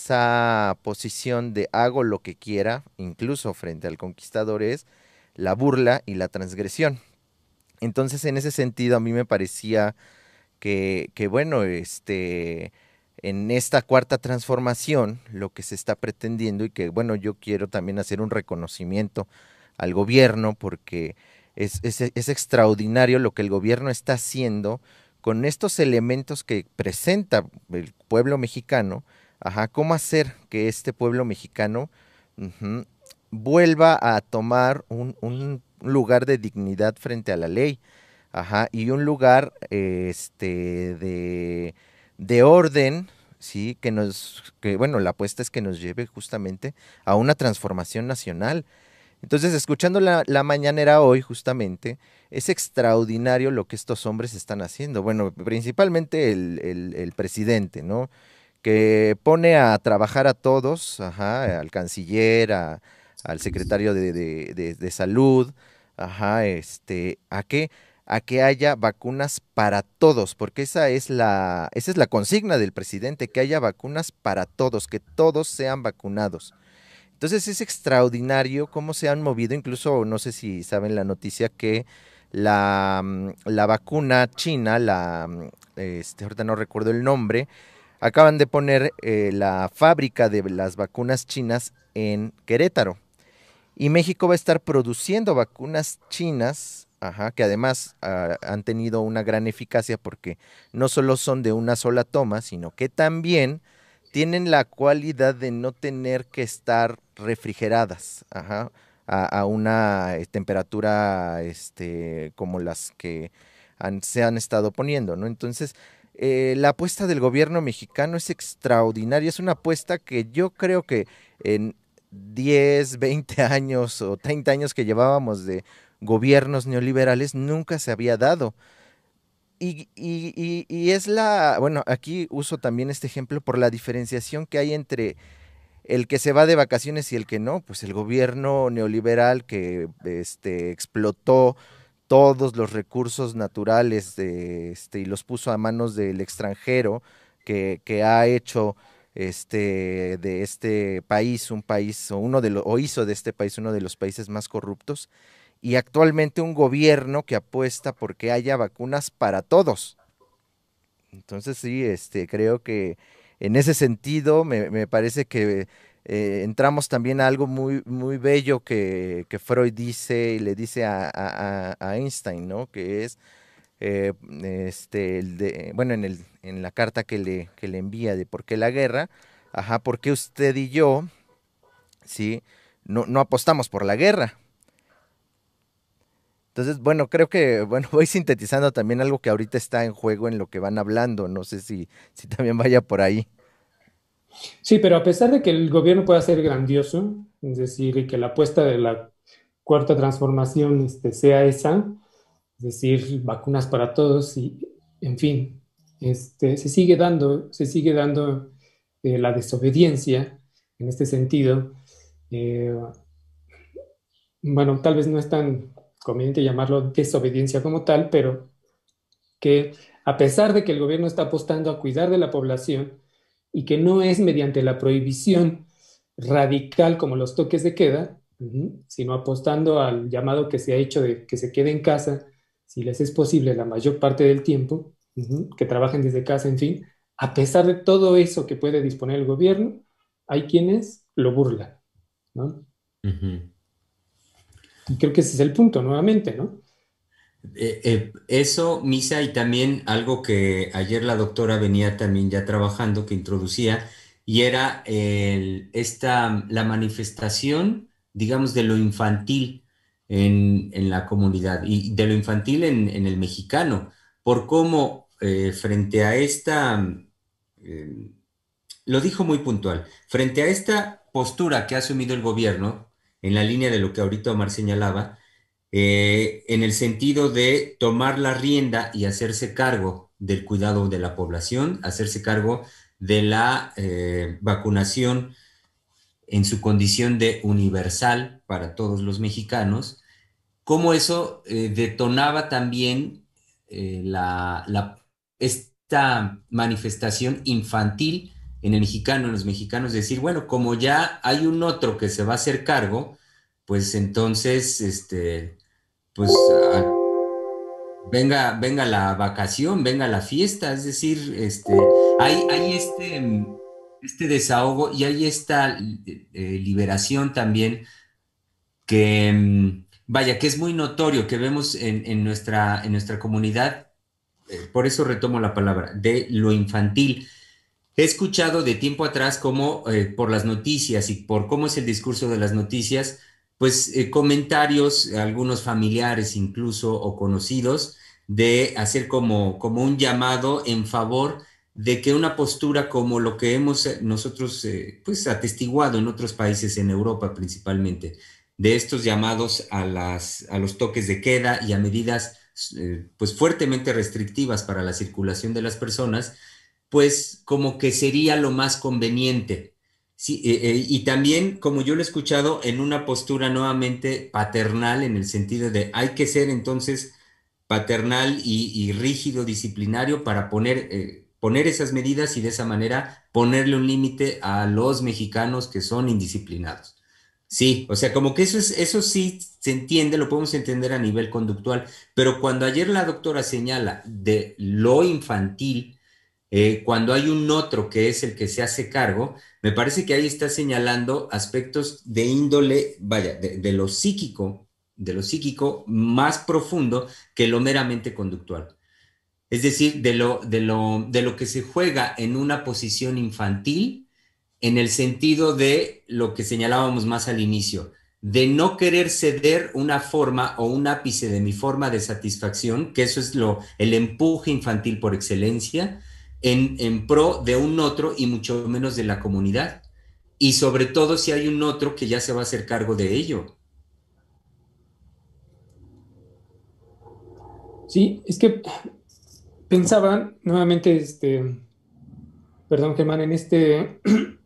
esa posición de hago lo que quiera, incluso frente al conquistador, es la burla y la transgresión. Entonces, en ese sentido, a mí me parecía que, que bueno, este, en esta cuarta transformación, lo que se está pretendiendo y que, bueno, yo quiero también hacer un reconocimiento al gobierno porque es, es, es extraordinario lo que el gobierno está haciendo con estos elementos que presenta el pueblo mexicano, ajá, cómo hacer que este pueblo mexicano ujú, vuelva a tomar un, un lugar de dignidad frente a la ley. Ajá, y un lugar este de, de orden, sí, que nos, que bueno, la apuesta es que nos lleve justamente a una transformación nacional. Entonces, escuchando la, la mañanera hoy, justamente, es extraordinario lo que estos hombres están haciendo. Bueno, principalmente el, el, el presidente, ¿no? Que pone a trabajar a todos, ajá, al canciller, a- al secretario de, de- de- de salud, ajá, este, ¿a qué? A que haya vacunas para todos, porque esa es la, esa es la consigna del presidente, que haya vacunas para todos, que todos sean vacunados. Entonces es extraordinario cómo se han movido, incluso no sé si saben la noticia que la, mm, la vacuna china, la, mm, este, ahorita no recuerdo el nombre, acaban de poner eh, la fábrica de las vacunas chinas en Querétaro. Y México va a estar produciendo vacunas chinas, ajá, que además ah, han tenido una gran eficacia porque no solo son de una sola toma, sino que también tienen la cualidad de no tener que estar refrigeradas, ajá, a, a una eh, temperatura este, como las que han- se han estado poniendo, ¿no? Entonces, eh, la apuesta del gobierno mexicano es extraordinaria, es una apuesta que yo creo que en diez, veinte años o treinta años que llevábamos de gobiernos neoliberales nunca se había dado. Y, y, y, y es la, bueno, aquí uso también este ejemplo por la diferenciación que hay entre el que se va de vacaciones y el que no, pues el gobierno neoliberal que este, explotó todos los recursos naturales de, este, y los puso a manos del extranjero, que, que ha hecho este, de este país un país, o, uno de lo, o hizo de este país uno de los países más corruptos, y actualmente un gobierno que apuesta porque haya vacunas para todos. Entonces sí, este, creo que en ese sentido me, me parece que eh, entramos también a algo muy, muy bello que, que Freud dice y le dice a, a- a- a Einstein, ¿no? Que es, eh, este, el de, bueno, en, el, en la carta que le, que le envía de por qué la guerra, ajá, por qué usted y yo, ¿sí? no, no apostamos por la guerra. Entonces, bueno, creo que, bueno, voy sintetizando también algo que ahorita está en juego en lo que van hablando, no sé si, si también vaya por ahí. Sí, pero a pesar de que el gobierno pueda ser grandioso, es decir, y que la apuesta de la cuarta transformación este, sea esa, es decir, vacunas para todos y, en fin, este, se sigue dando, se sigue dando eh, la desobediencia en este sentido. Eh, bueno, tal vez no es tan conveniente llamarlo desobediencia como tal, pero que a pesar de que el gobierno está apostando a cuidar de la población y que no es mediante la prohibición radical como los toques de queda, uh-huh, sino apostando al llamado que se ha hecho de que se quede en casa, si les es posible la mayor parte del tiempo, uh-huh, que trabajen desde casa, en fin, a pesar de todo eso que puede disponer el gobierno, hay quienes lo burlan, ¿no? Uh-huh. Y creo que ese es el punto, nuevamente, ¿no? Eh, eh, eso, Misa, y también algo que ayer la doctora venía también ya trabajando, que introducía, y era el, esta, la manifestación, digamos, de lo infantil en, en la comunidad y de lo infantil en, en el mexicano, por cómo eh, frente a esta, eh, lo dijo muy puntual, frente a esta postura que ha asumido el gobierno, en la línea de lo que ahorita Omar señalaba, eh, en el sentido de tomar la rienda y hacerse cargo del cuidado de la población, hacerse cargo de la eh, vacunación en su condición de universal para todos los mexicanos, cómo eso eh, detonaba también eh, la, la, esta manifestación infantil en el mexicano, en los mexicanos, decir, bueno, como ya hay un otro que se va a hacer cargo, pues entonces, este, pues a, venga, venga la vacación, venga la fiesta, es decir, este, hay, hay este, este desahogo y hay esta eh, liberación también que, vaya, que es muy notorio, que vemos en, en nuestra, en nuestra comunidad, eh, por eso retomo la palabra, de lo infantil. He escuchado de tiempo atrás cómo eh, por las noticias y por cómo es el discurso de las noticias, pues eh, comentarios, algunos familiares incluso o conocidos, de hacer como, como un llamado en favor de que una postura como lo que hemos eh, nosotros eh, pues atestiguado en otros países, en Europa principalmente, de estos llamados a, las, a los toques de queda y a medidas eh, pues fuertemente restrictivas para la circulación de las personas, pues como que sería lo más conveniente. Sí, eh, eh, y también, como yo lo he escuchado, en una postura nuevamente paternal, en el sentido de hay que ser entonces paternal y, y rígido, disciplinario para poner, eh, poner esas medidas y de esa manera ponerle un límite a los mexicanos que son indisciplinados. Sí, o sea, como que eso es, eso sí se entiende, lo podemos entender a nivel conductual, pero cuando ayer la doctora señala de lo infantil, eh, cuando hay un otro que es el que se hace cargo, me parece que ahí está señalando aspectos de índole, vaya, de, de lo psíquico, de lo psíquico más profundo que lo meramente conductual. Es decir, de lo, de lo, de lo que se juega en una posición infantil, en el sentido de lo que señalábamos más al inicio, de no querer ceder una forma o un ápice de mi forma de satisfacción, que eso es lo, el empuje infantil por excelencia, en, en pro de un otro y mucho menos de la comunidad. Y sobre todo si hay un otro que ya se va a hacer cargo de ello. Sí, es que pensaba nuevamente, este, perdón Germán, en este,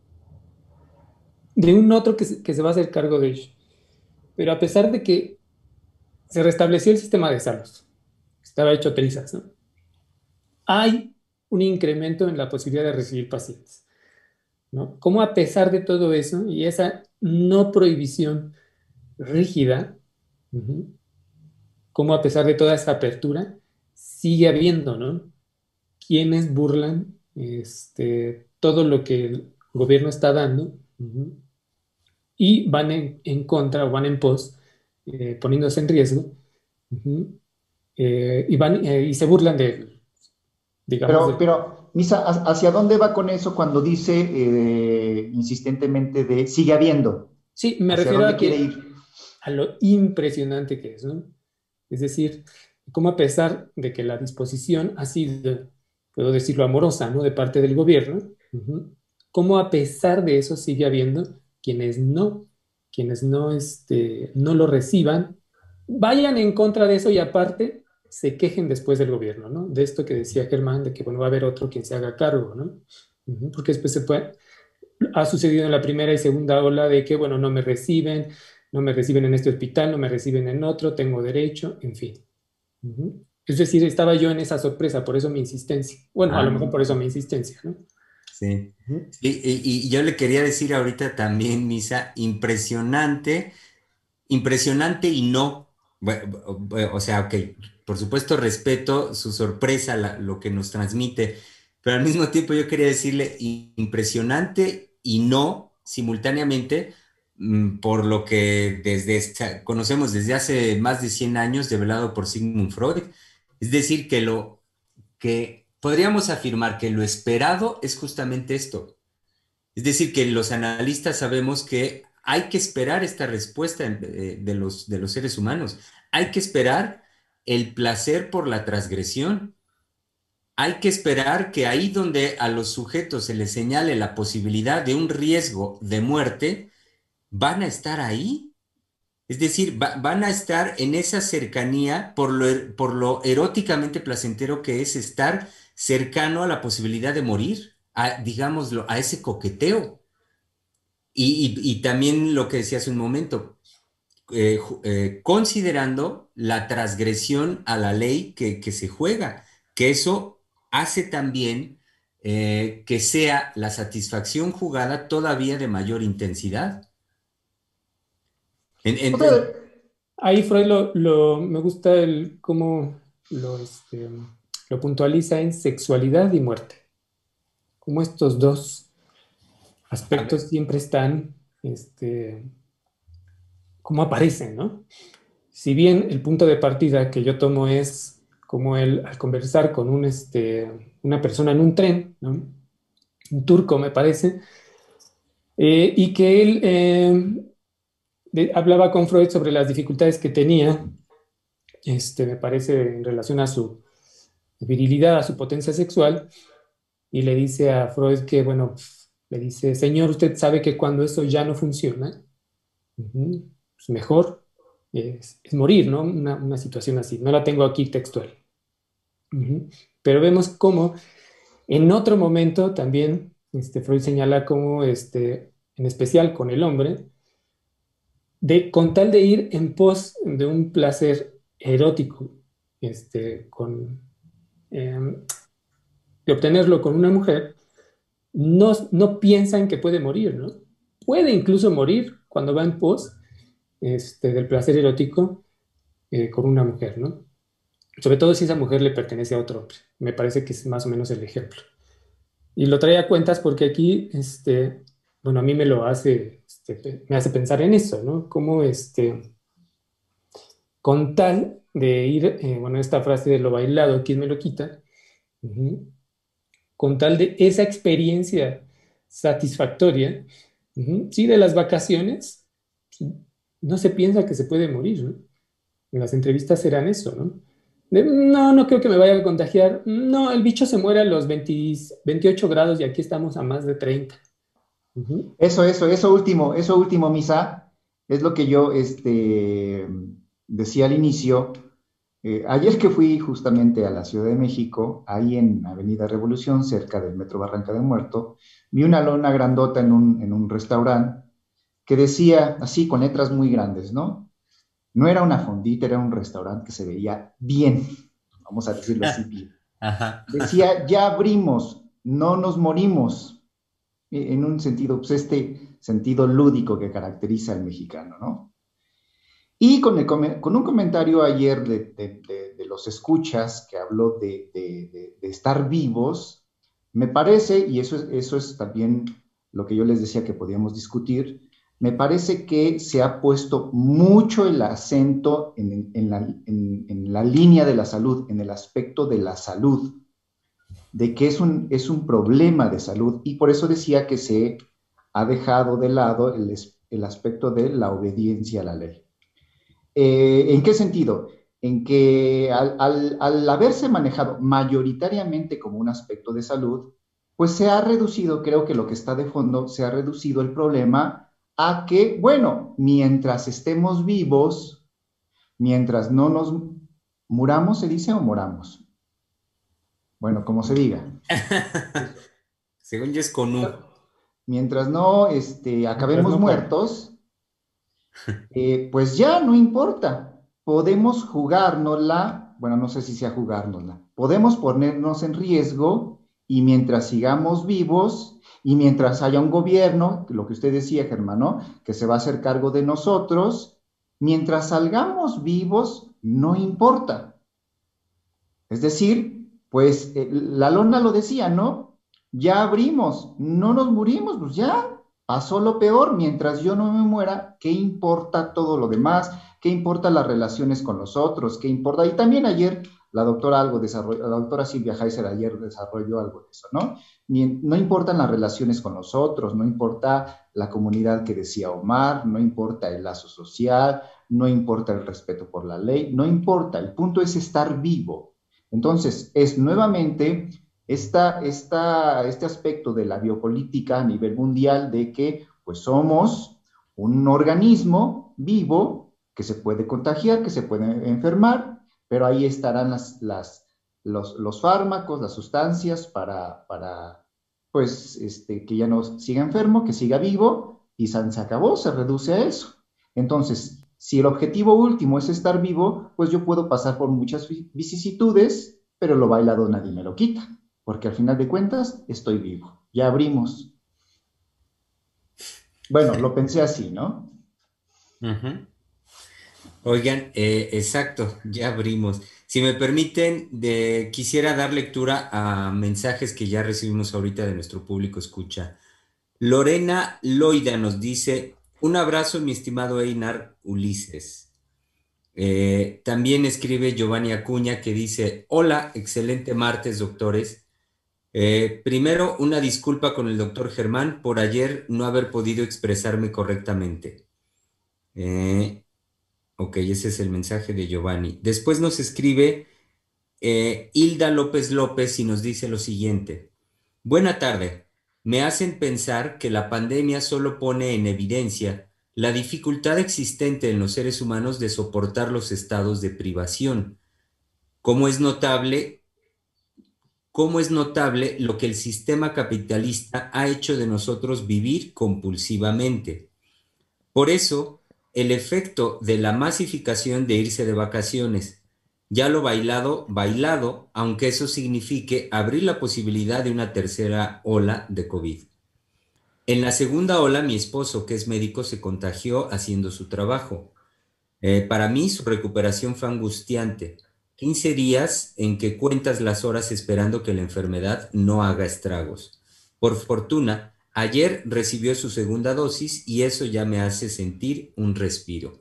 de un otro que se, que se va a hacer cargo de ello. Pero a pesar de que se restableció el sistema de salud, estaba hecho trizas, ¿no? Hay un incremento en la posibilidad de recibir pacientes, ¿no? Como a pesar de todo eso y esa no prohibición rígida, uh-huh, como a pesar de toda esta apertura, sigue habiendo, ¿no?, quienes burlan este, todo lo que el gobierno está dando, uh-huh, y van en, en contra o van en pos, eh, poniéndose en riesgo, uh-huh, eh, y, van, eh, y se burlan de, digamos, Pero, de... pero, Misa, ¿hacia dónde va con eso cuando dice eh, insistentemente de sigue habiendo? Sí, me ¿Hacia refiero dónde a quiere que ir? a lo impresionante que es, ¿no? Es decir, cómo a pesar de que la disposición ha sido, puedo decirlo, amorosa, ¿no? De parte del gobierno, uh-huh, cómo a pesar de eso sigue habiendo quienes no, quienes no, este, no lo reciban, vayan en contra de eso y aparte se quejen después del gobierno, ¿no? De esto que decía Germán, de que, bueno, va a haber otro quien se haga cargo, ¿no? Uh-huh, porque después se puede, ha sucedido en la primera y segunda ola de que, bueno, no me reciben, no me reciben en este hospital, no me reciben en otro, tengo derecho, en fin. Uh-huh. Es decir, estaba yo en esa sorpresa, por eso mi insistencia. Bueno, a lo Ah, mejor por eso mi insistencia, ¿no? sí. Uh-huh. Sí, y, y yo le quería decir ahorita también, Misa, impresionante, impresionante y no. Bueno, o sea, ok, por supuesto respeto su sorpresa, la- lo que nos transmite, pero al mismo tiempo yo quería decirle i- impresionante y no simultáneamente, mm, por lo que desde esta- conocemos desde hace más de cien años, develado por Sigmund Freud. Es decir, que lo que podríamos afirmar que lo esperado es justamente esto. Es decir, que los analistas sabemos que hay que esperar esta respuesta eh, de los, de los seres humanos. Hay que esperar el placer por la transgresión. Hay que esperar que ahí donde a los sujetos se les señale la posibilidad de un riesgo de muerte, van a estar ahí. Es decir, va- van a estar en esa cercanía por lo, er- por lo eróticamente placentero que es estar cercano a la posibilidad de morir, a, digámoslo, a ese coqueteo. Y, y- y también lo que decía hace un momento, eh, ju- eh, considerando la transgresión a la ley que, que se juega, que eso hace también eh, que sea la satisfacción jugada todavía de mayor intensidad. En- en- Otra, en- Ahí Freud lo, lo- me gusta el, cómo lo, este, lo puntualiza en sexualidad y muerte. Como estos dos a ver, aspectos siempre están, este, como aparecen, ¿no? Si bien el punto de partida que yo tomo es como él al conversar con un, este, una persona en un tren, ¿no? Un turco me parece, eh, y que él eh, de, hablaba con Freud sobre las dificultades que tenía, este, me parece, en relación a su virilidad, a su potencia sexual, y le dice a Freud que, bueno, le dice, señor, usted sabe que cuando eso ya no funciona, uh-huh, pues mejor es, es, morir, ¿no? Una, una situación así. No la tengo aquí textual. Uh-huh. Pero vemos cómo en otro momento también este, Freud señala cómo, este, en especial con el hombre, de, con tal de ir en pos de un placer erótico, este, con, eh, de obtenerlo con una mujer, no, no piensa en que puede morir, ¿no? Puede incluso morir cuando va en pos este, del placer erótico eh, con una mujer, ¿no? Sobre todo si esa mujer le pertenece a otro hombre. Me parece que es más o menos el ejemplo. Y lo trae a cuentas porque aquí, este, bueno, a mí me lo hace, este, me hace pensar en eso, ¿no? Como, este, con tal de ir, eh, bueno, esta frase de lo bailado, ¿quién me lo quita? Uh-huh. Con tal de esa experiencia satisfactoria, uh-huh, sí, de las vacaciones, no se piensa que se puede morir, ¿no? En las entrevistas serán eso, ¿no? De, no, no creo que me vaya a contagiar. No, el bicho se muere a los veinte, veintiocho grados y aquí estamos a más de treinta. Uh-huh. eso, eso, eso último, eso último, Misa, es lo que yo este, decía al inicio. Eh, ayer que fui justamente a la Ciudad de México, ahí en Avenida Revolución, cerca del Metro Barranca del Muerto, vi una lona grandota en un, en un restaurante que decía, así con letras muy grandes, ¿no? No era una fondita, era un restaurante que se veía bien, vamos a decirlo así, bien. ajá. Decía, ya abrimos, no nos morimos, en un sentido, pues este sentido lúdico que caracteriza al mexicano, ¿no? Y con, el, con un comentario ayer de, de, de, de los escuchas que habló de, de, de, de estar vivos, me parece, y eso es, eso es también lo que yo les decía que podíamos discutir, me parece que se ha puesto mucho el acento en, en, la, en, en la línea de la salud, en el aspecto de la salud, de que es un, es un problema de salud, y por eso decía que se ha dejado de lado el, el aspecto de la obediencia a la ley. Eh, ¿En qué sentido? En que al, al, al haberse manejado mayoritariamente como un aspecto de salud, pues se ha reducido, creo que lo que está de fondo, se ha reducido el problema a que, bueno, mientras estemos vivos, mientras no nos muramos, ¿se dice o moramos? Bueno, como se diga. Según yo es con U. Mientras no este, acabemos Mientras no muertos, eh, pues ya no importa. Podemos jugárnosla, bueno, no sé si sea jugárnosla, podemos ponernos en riesgo y mientras sigamos vivos y mientras haya un gobierno, lo que usted decía, Germán, ¿no? Que se va a hacer cargo de nosotros, mientras salgamos vivos, no importa. Es decir, pues eh, la lona lo decía, ¿no? Ya abrimos, no nos murimos, pues ya pasó lo peor. Mientras yo no me muera, ¿qué importa todo lo demás? ¿Qué importa las relaciones con los otros? ¿Qué importa? Y también ayer la doctora algo desarrolló, la doctora Silvia Heiser ayer desarrolló algo de eso, ¿no? Ni, no importan las relaciones con los otros, no importa la comunidad que decía Omar, no importa el lazo social, no importa el respeto por la ley, no importa, el punto es estar vivo. Entonces, es nuevamente esta, esta, este aspecto de la biopolítica a nivel mundial de que pues somos un organismo vivo que se puede contagiar, que se puede enfermar, pero ahí estarán las, las, los, los fármacos, las sustancias para, para pues, este, que ya no siga enfermo, que siga vivo, y se acabó, se reduce a eso. Entonces, si el objetivo último es estar vivo, pues yo puedo pasar por muchas vicisitudes, pero lo bailado nadie me lo quita, porque al final de cuentas estoy vivo. Ya abrimos. Bueno, lo pensé así, ¿no? Uh-huh. Oigan, eh, exacto, ya abrimos. Si me permiten, de, quisiera dar lectura a mensajes que ya recibimos ahorita de nuestro público escucha. Lorena Loida nos dice, un abrazo, mi estimado Einar Ulises. Eh, también escribe Giovanni Acuña que dice, hola, excelente martes, doctores. Eh, primero, una disculpa con el doctor Germán por ayer no haber podido expresarme correctamente. Eh, ok, ese es el mensaje de Giovanni. Después nos escribe eh, Hilda López López y nos dice lo siguiente. Buena tarde. Me hacen pensar que la pandemia solo pone en evidencia la dificultad existente en los seres humanos de soportar los estados de privación. Como es notable, cómo es notable lo que el sistema capitalista ha hecho de nosotros vivir compulsivamente. Por eso, el efecto de la masificación de irse de vacaciones, ya lo bailado, bailado, aunque eso signifique abrir la posibilidad de una tercera ola de COVID. En la segunda ola, mi esposo, que es médico, se contagió haciendo su trabajo. Eh, para mí, su recuperación fue angustiante. quince días en que cuentas las horas esperando que la enfermedad no haga estragos. Por fortuna, ayer recibió su segunda dosis y eso ya me hace sentir un respiro.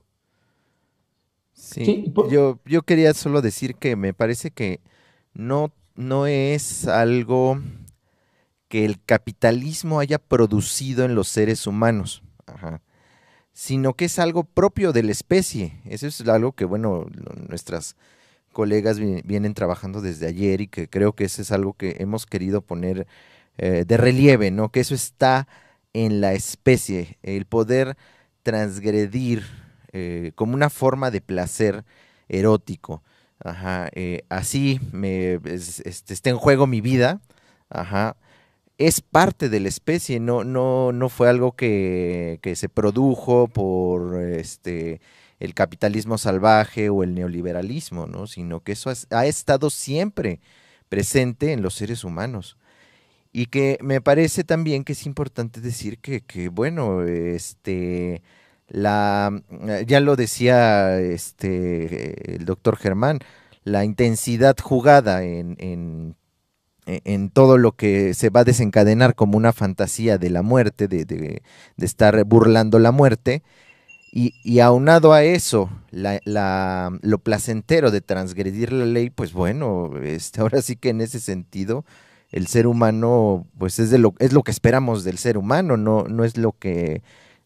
Sí, Sí, por- yo, yo quería solo decir que me parece que no, no es algo que el capitalismo haya producido en los seres humanos, ajá, sino que es algo propio de la especie. Eso es algo que, bueno, lo- nuestras colegas vi- vienen trabajando desde ayer y que creo que eso es algo que hemos querido poner eh, de relieve, ¿no? Que eso está en la especie, el poder transgredir eh, como una forma de placer erótico. Ajá, eh, así me, es- este, está en juego mi vida, ajá, es parte de la especie, no, no, no fue algo que, que se produjo por este, el capitalismo salvaje o el neoliberalismo, ¿no? Sino que eso has- ha, estado siempre presente en los seres humanos. Y que me parece también que es importante decir que, que, bueno, este, la, ya lo decía este, el doctor Germán, la intensidad jugada en, en e- en todo lo que se va a desencadenar como una fantasía de la muerte, de, de- de estar burlando la muerte, y, y aunado a eso, la, la- lo placentero de transgredir la ley, pues bueno, este, ahora sí que en ese sentido, el ser humano, pues es, de lo, es lo que esperamos del ser humano, no, no es lo que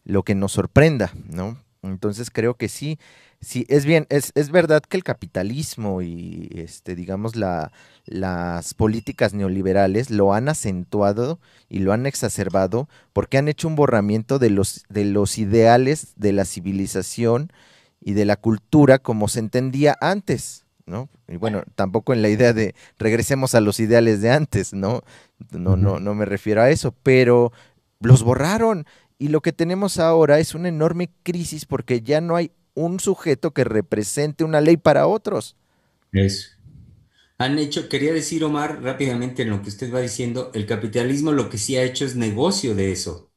lo que nos sorprenda, ¿no? Entonces creo que sí, sí, es bien, es, es verdad que el capitalismo y este, digamos, la, las políticas neoliberales lo han acentuado y lo han exacerbado porque han hecho un borramiento de los, de los ideales de la civilización y de la cultura como se entendía antes, ¿no? Y bueno, tampoco en la idea de regresemos a los ideales de antes, ¿no? No, no, no me refiero a eso, pero los borraron. Y lo que tenemos ahora es una enorme crisis porque ya no hay un sujeto que represente una ley para otros. Eso. Han hecho, quería decir, Omar, rápidamente en lo que usted va diciendo, el capitalismo lo que sí ha hecho es negocio de eso.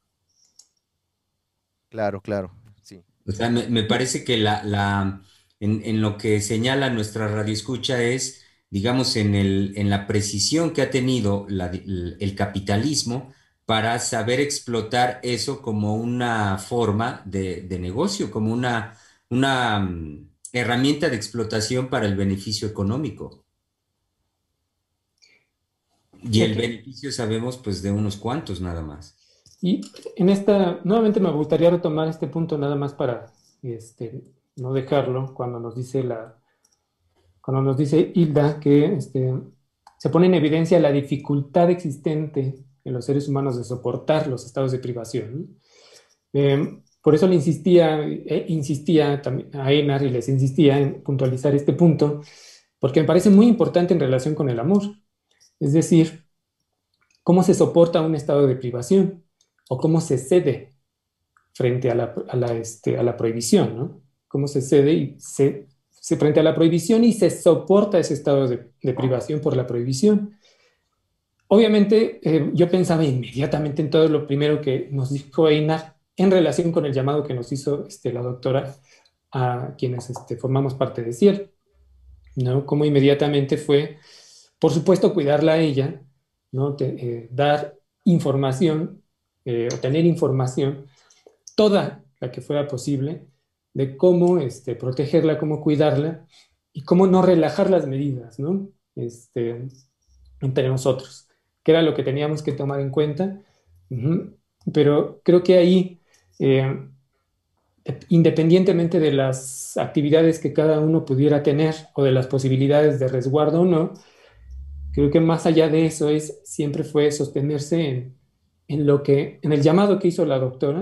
Claro, claro, sí. O sea, me, me parece que la, la, en, en lo que señala nuestra radioescucha es, digamos, en el, en la precisión que ha tenido la- el, el capitalismo para saber explotar eso como una forma de, de negocio, como una, una mm, herramienta de explotación para el beneficio económico. Y el Fíjate, beneficio sabemos pues de unos cuantos nada más. y en esta, nuevamente me gustaría retomar este punto nada más para este, no dejarlo cuando nos dice la, cuando nos dice Hilda que este, se pone en evidencia la dificultad existente en los seres humanos de soportar los estados de privación, ¿no? Eh, por eso le insistía, eh, insistía también a Einar y les insistía en puntualizar este punto, porque me parece muy importante en relación con el amor. Es decir, cómo se soporta un estado de privación o cómo se cede frente a la, a la, este, a la prohibición, ¿no? Cómo se cede y se, se frente a la prohibición y se soporta ese estado de, de privación por la prohibición. Obviamente, eh, yo pensaba inmediatamente en todo lo primero que nos dijo Einar en relación con el llamado que nos hizo este, la doctora a quienes este, formamos parte de CIEL, ¿no? Como inmediatamente fue, por supuesto, cuidarla a ella, ¿no? Te, eh, dar información, eh, obtener información, toda la que fuera posible, de cómo este, protegerla, cómo cuidarla y cómo no relajar las medidas, ¿no? Este, entre nosotros, que era lo que teníamos que tomar en cuenta. Uh-huh. Pero creo que ahí, eh, independientemente de las actividades que cada uno pudiera tener o de las posibilidades de resguardo o no, creo que más allá de eso es, siempre fue sostenerse en, en lo que, en el llamado que hizo la doctora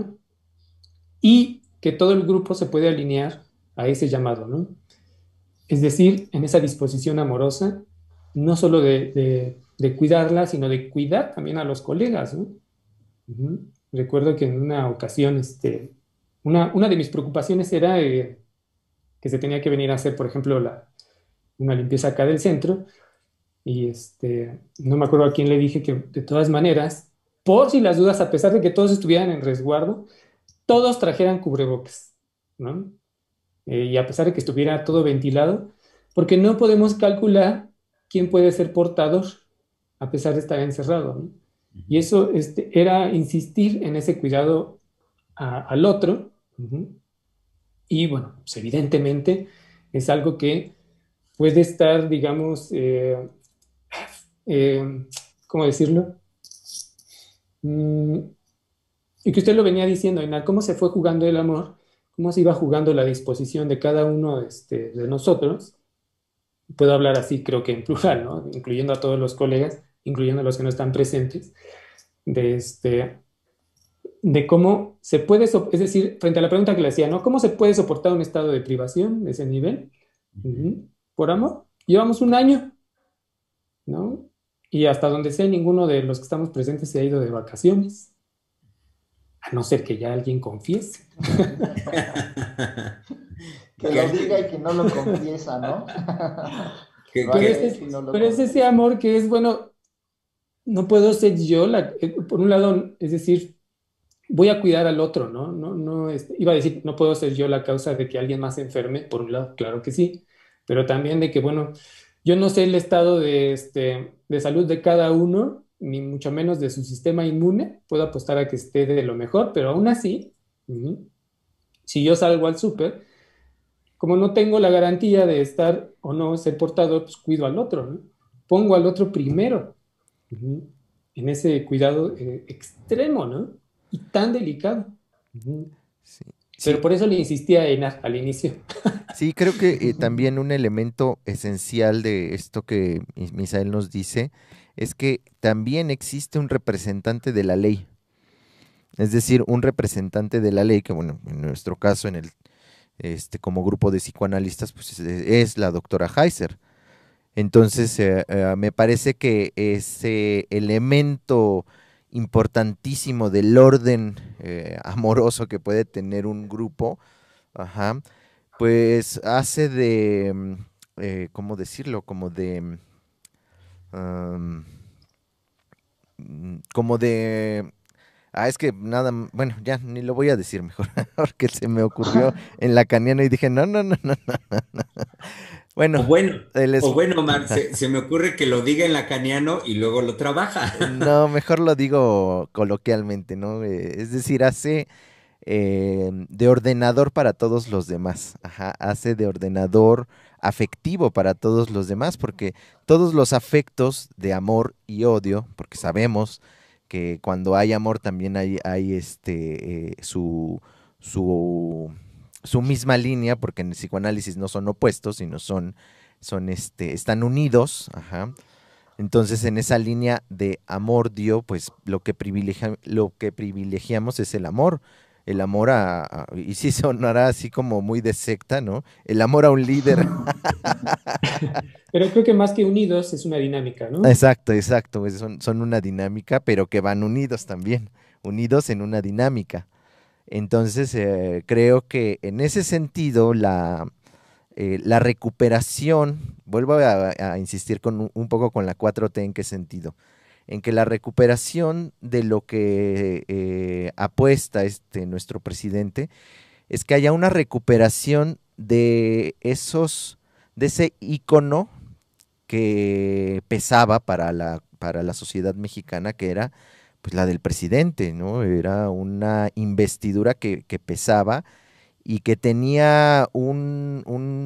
y que todo el grupo se puede alinear a ese llamado, ¿no? Es decir, en esa disposición amorosa, no solo de, de, de cuidarla, sino de cuidar también a los colegas, ¿no? Uh-huh. Recuerdo que en una ocasión, este, una, una de mis preocupaciones era eh, que se tenía que venir a hacer, por ejemplo, la, una limpieza acá del centro, y este, no me acuerdo a quién le dije que de todas maneras, por si las dudas, a pesar de que todos estuvieran en resguardo, todos trajeran cubrebocas, ¿no? Eh, y a pesar de que estuviera todo ventilado, porque no podemos calcular quién puede ser portador a pesar de estar encerrado, ¿no? Y eso este, era insistir en ese cuidado a, al otro. Uh-huh. Y bueno, pues evidentemente es algo que puede estar, digamos, eh, eh, ¿cómo decirlo? Mm, y que usted lo venía diciendo, Enar, cómo se fue jugando el amor, cómo se iba jugando la disposición de cada uno este, de nosotros. Puedo hablar así, creo que en plural, ¿no? Incluyendo a todos los colegas, incluyendo a los que no están presentes, de, este, de cómo se puede, es decir, frente a la pregunta que le hacía, ¿no? ¿Cómo se puede soportar un estado de privación de ese nivel? Uh-huh. Por amor. Llevamos un año, ¿no? Y hasta donde sé, ninguno de los que estamos presentes se ha ido de vacaciones, a no ser que ya alguien confiese. Que lo diga y que no lo confiesa, ¿no? Pero, es, no pero es ese amor que es, bueno, no puedo ser yo, la, por un lado, es decir, voy a cuidar al otro, ¿no? No, no este, iba a decir, no puedo ser yo la causa de que alguien más se enferme, por un lado, claro que sí, pero también de que, bueno, yo no sé el estado de, este, de salud de cada uno, ni mucho menos de su sistema inmune, puedo apostar a que esté de lo mejor, pero aún así, uh-huh, si yo salgo al súper, como no tengo la garantía de estar o no ser portador, pues cuido al otro, ¿no? Pongo al otro primero, uh-huh, en ese cuidado eh, extremo, ¿no? Y tan delicado. Uh-huh. Sí, Pero sí, por eso le insistía en, al inicio. sí, creo que eh, también un elemento esencial de esto que Mis- Misael nos dice es que también existe un representante de la ley. Es decir, un representante de la ley, que bueno, en nuestro caso, en el, este, como grupo de psicoanalistas, pues es, es la doctora Heiser. Entonces, eh, eh, me parece que ese elemento importantísimo del orden eh, amoroso que puede tener un grupo, ajá, pues hace de, mm, eh, ¿cómo decirlo? Como de, mm, am, mm, como de, ah, es que nada, m- bueno, ya ni lo voy a decir mejor, porque se me ocurrió en lacaniano y dije, no, no, no, no, no, no, no. O Bueno, bueno, el o es- bueno, Mar, se, se me ocurre que lo diga en lacaniano y luego lo trabaja. no, mejor lo digo coloquialmente, ¿no? Eh, es decir, hace eh, de ordenador para todos los demás, ajá, hace de ordenador afectivo para todos los demás, porque todos los afectos de amor y odio, porque sabemos que cuando hay amor también hay, hay este, eh, su, su, su misma línea, porque en el psicoanálisis no son opuestos, sino son, son este, están unidos, ajá. Entonces, en esa línea de amor-dio, pues lo que, privilegia, lo que privilegiamos es el amor. El amor a, a- y sí sonará así como muy de secta, ¿no? El amor a un líder. Pero creo que más que unidos es una dinámica, ¿no? Exacto, exacto. es- Son, son una dinámica, pero que van unidos también. Unidos en una dinámica. Entonces, eh, creo que en ese sentido, la, eh, la recuperación, vuelvo a, a insistir con un, un poco con la cuatro T, ¿en qué sentido? En que la recuperación de lo que eh, apuesta este nuestro presidente es que haya una recuperación de esos, de ese ícono que pesaba para la, para la sociedad mexicana, que era pues la del presidente, ¿no? Era una investidura que, que pesaba y que tenía un,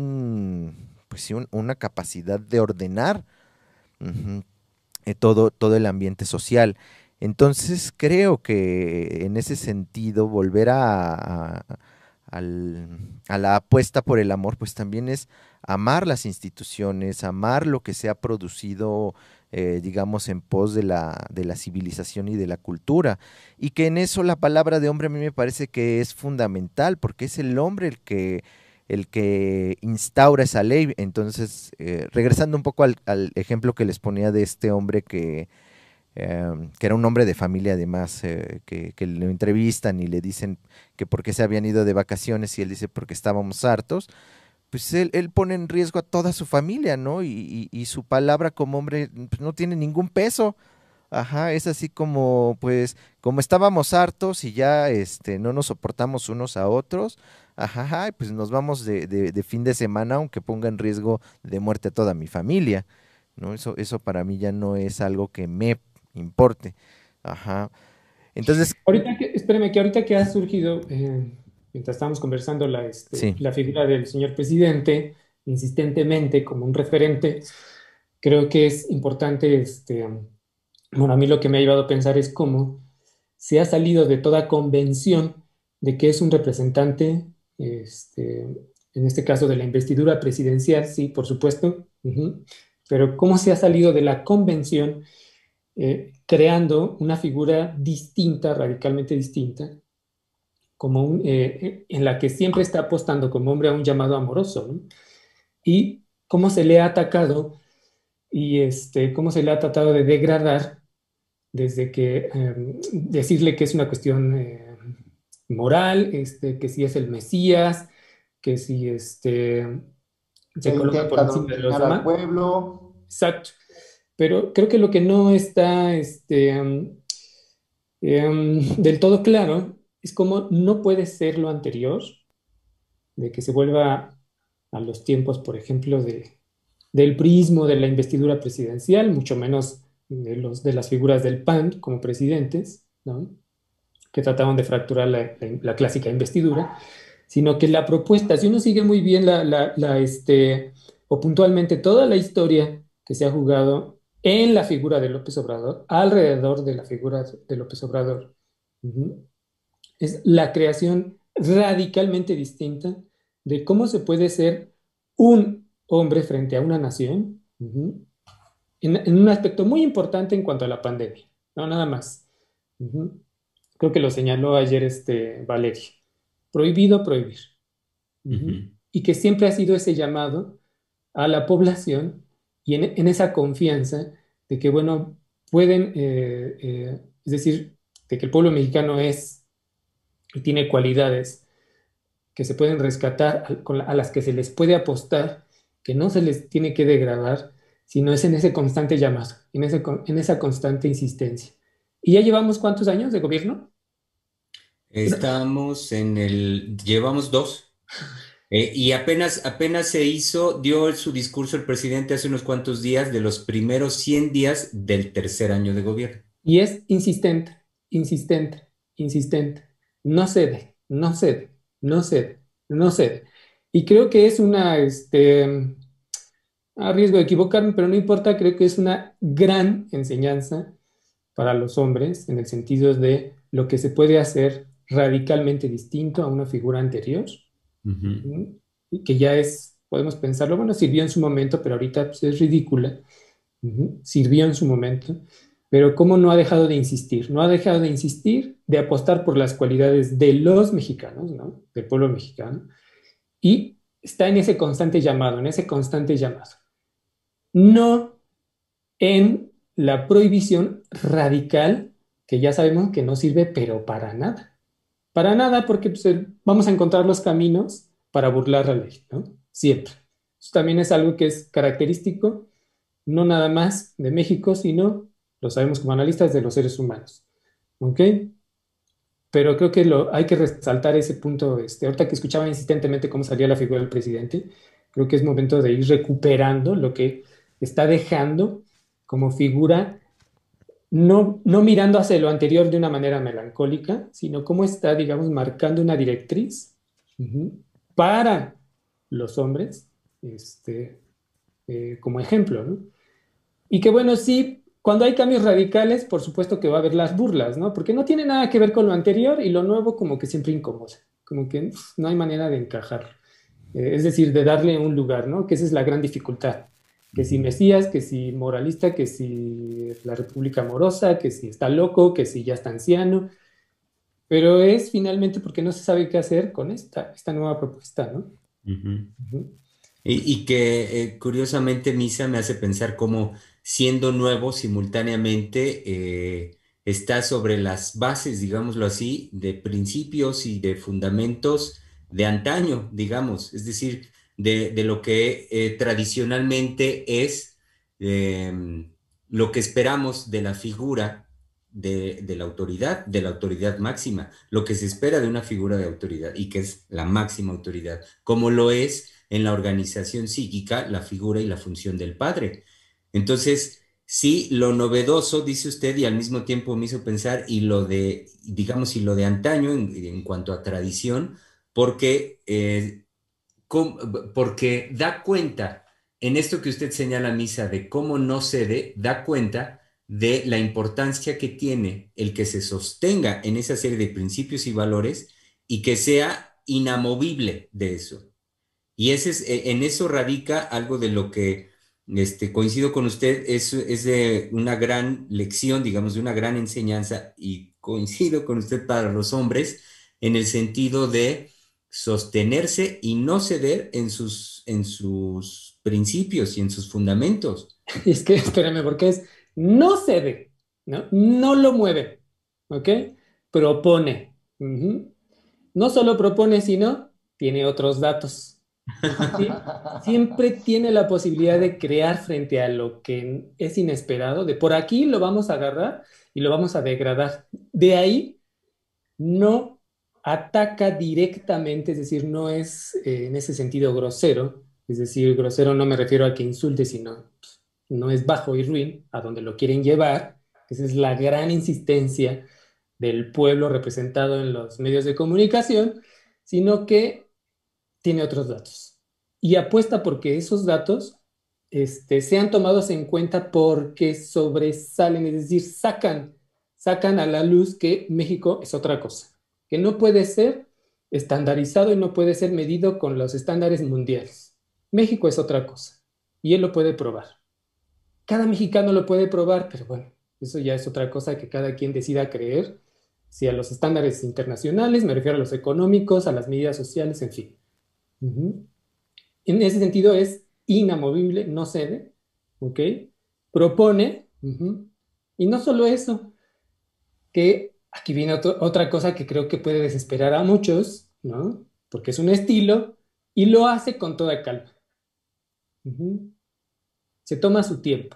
un pues sí, un- una capacidad de ordenar ujú, eh, todo, todo el ambiente social. Entonces creo que en ese sentido volver a, a- al- a la apuesta por el amor, pues también es amar las instituciones, amar lo que se ha producido, eh, digamos, en pos de la, de la civilización y de la cultura. Y que en eso la palabra de hombre a mí me parece que es fundamental, porque es el hombre el que el que instaura esa ley. Entonces, eh, regresando un poco al, al ejemplo que les ponía de este hombre que, eh, que era un hombre de familia además, eh, que, que lo entrevistan y le dicen que por qué se habían ido de vacaciones y él dice porque estábamos hartos, pues él, él pone en riesgo a toda su familia, ¿no? Y, y- y su palabra como hombre pues, no tiene ningún peso. Ajá, es así como, pues, como estábamos hartos y ya este, no nos soportamos unos a otros, ajá, ajá, pues nos vamos de, de- de fin de semana, aunque ponga en riesgo de muerte a toda mi familia, ¿no? Eso, eso para mí ya no es algo que me importe, ajá. Entonces, Ahorita que, espérame, que ahorita que ha surgido, eh, mientras estábamos conversando, la, este, sí, la figura del señor presidente, insistentemente como un referente, creo que es importante, este, bueno, a mí lo que me ha llevado a pensar es cómo se ha salido de toda convención de que es un representante, este, en este caso de la investidura presidencial, sí, por supuesto, ujú, pero cómo se ha salido de la convención eh, creando una figura distinta, radicalmente distinta, como un, eh, en la que siempre está apostando como hombre a un llamado amoroso, ¿no? Y cómo se le ha atacado y este, cómo se le ha tratado de degradar desde que eh, decirle que es una cuestión eh, moral, este, que si es el Mesías, que si este, se Que coloca por intenta encima de los adoctrinar al demás. pueblo. Exacto. Pero creo que lo que no está este, um, um, del todo claro es cómo no puede ser lo anterior, de que se vuelva a los tiempos, por ejemplo, de, del prismo de la investidura presidencial, mucho menos de, los, de las figuras del P A N como presidentes, ¿no? Que trataban de fracturar la, la, la, clásica investidura, sino que la propuesta, si uno sigue muy bien la, la, la, este, o puntualmente toda la historia que se ha jugado en la figura de López Obrador, alrededor de la figura de López Obrador, uh -huh, es la creación radicalmente distinta de cómo se puede ser un hombre frente a una nación, uh-huh, en, en, un aspecto muy importante en cuanto a la pandemia, no nada más. Uh-huh. Creo que lo señaló ayer este Valeria. Prohibido prohibir. Uh-huh. Uh-huh. Y que siempre ha sido ese llamado a la población y en, en esa confianza de que, bueno, pueden, eh, eh, es decir, de que el pueblo mexicano es y tiene cualidades que se pueden rescatar, a, a las que se les puede apostar, que no se les tiene que degradar, sino es en ese constante llamado, en, ese, en esa constante insistencia. ¿Y ya llevamos cuántos años de gobierno? Estamos en el, llevamos dos. Eh, y apenas, apenas se hizo, dio su discurso el presidente hace unos cuantos días de los primeros cien días del tercer año de gobierno. Y es insistente, insistente, insistente. No cede, no cede, no cede, no cede. Y creo que es una, este, a riesgo de equivocarme, pero no importa, creo que es una gran enseñanza para los hombres en el sentido de lo que se puede hacer radicalmente distinto a una figura anterior. Uh-huh. Y que ya es, podemos pensarlo, bueno, sirvió en su momento, pero ahorita pues, es ridícula. Uh-huh. Sirvió en su momento, pero cómo no ha dejado de insistir, no ha dejado de insistir, de apostar por las cualidades de los mexicanos, ¿no? Del pueblo mexicano, y está en ese constante llamado, en ese constante llamado. No en la prohibición radical, que ya sabemos que no sirve, pero para nada. Para nada, porque pues, vamos a encontrar los caminos para burlar la ley, ¿no? Siempre. Eso también es algo que es característico, no nada más de México, sino, lo sabemos como analistas, de los seres humanos. ¿Ok? Pero creo que lo, hay que resaltar ese punto. Este, ahorita que escuchaba insistentemente cómo salía la figura del presidente, creo que es momento de ir recuperando lo que está dejando como figura, no, no mirando hacia lo anterior de una manera melancólica, sino cómo está, digamos, marcando una directriz uh-huh, para los hombres, este, eh, como ejemplo, ¿no? Y que bueno, sí, cuando hay cambios radicales, por supuesto que va a haber las burlas, ¿no? Porque no tiene nada que ver con lo anterior y lo nuevo como que siempre incomoda, como que uf, no hay manera de encajar, eh, es decir, de darle un lugar, ¿no? Que esa es la gran dificultad. Que si Mesías, que si moralista, que si la República Amorosa, que si está loco, que si ya está anciano. Pero es finalmente porque no se sabe qué hacer con esta, esta nueva propuesta, ¿no? Uh-huh. Uh-huh. Y, y que eh, curiosamente Misa me hace pensar cómo siendo nuevo simultáneamente eh, está sobre las bases, digámoslo así, de principios y de fundamentos de antaño, digamos, es decir, de, de lo que eh, tradicionalmente es eh, lo que esperamos de la figura de, de la autoridad, de la autoridad máxima, lo que se espera de una figura de autoridad y que es la máxima autoridad, como lo es en la organización psíquica la figura y la función del padre. Entonces, sí, lo novedoso, dice usted, y al mismo tiempo me hizo pensar, y lo de, digamos, y lo de antaño en, en cuanto a tradición, porque, eh, com, porque da cuenta, en esto que usted señala, Misa, de cómo no cede, da cuenta de la importancia que tiene el que se sostenga en esa serie de principios y valores y que sea inamovible de eso. Y ese es, en eso radica algo de lo que este, coincido con usted, es, es de una gran lección, digamos, de una gran enseñanza, y coincido con usted para los hombres, en el sentido de sostenerse y no ceder en sus, en sus principios y en sus fundamentos. Y es que, espérame, porque es, no cede, ¿no? No lo mueve, ¿ok? Propone. Uh-huh. No solo propone, sino tiene otros datos. ¿Sí? Siempre tiene la posibilidad de crear frente a lo que es inesperado, de por aquí lo vamos a agarrar y lo vamos a degradar. De ahí no ataca directamente, es decir, no es eh, en ese sentido grosero, es decir, grosero no me refiero a que insulte, sino no es bajo y ruin, a donde lo quieren llevar. Esa es la gran insistencia del pueblo representado en los medios de comunicación, sino que tiene otros datos. Y apuesta porque esos datos este, sean tomados en cuenta porque sobresalen, es decir, sacan, sacan a la luz que México es otra cosa, que no puede ser estandarizado y no puede ser medido con los estándares mundiales. México es otra cosa y él lo puede probar. Cada mexicano lo puede probar, pero bueno, eso ya es otra cosa que cada quien decida creer. Si a los estándares internacionales, me refiero a los económicos, a las medidas sociales, en fin. Uh-huh. En ese sentido es inamovible, no cede, ¿ok? Propone, uh-huh. Y no solo eso, que aquí viene otro, otra cosa que creo que puede desesperar a muchos, ¿no? Porque es un estilo y lo hace con toda calma. Uh-huh. Se toma su tiempo,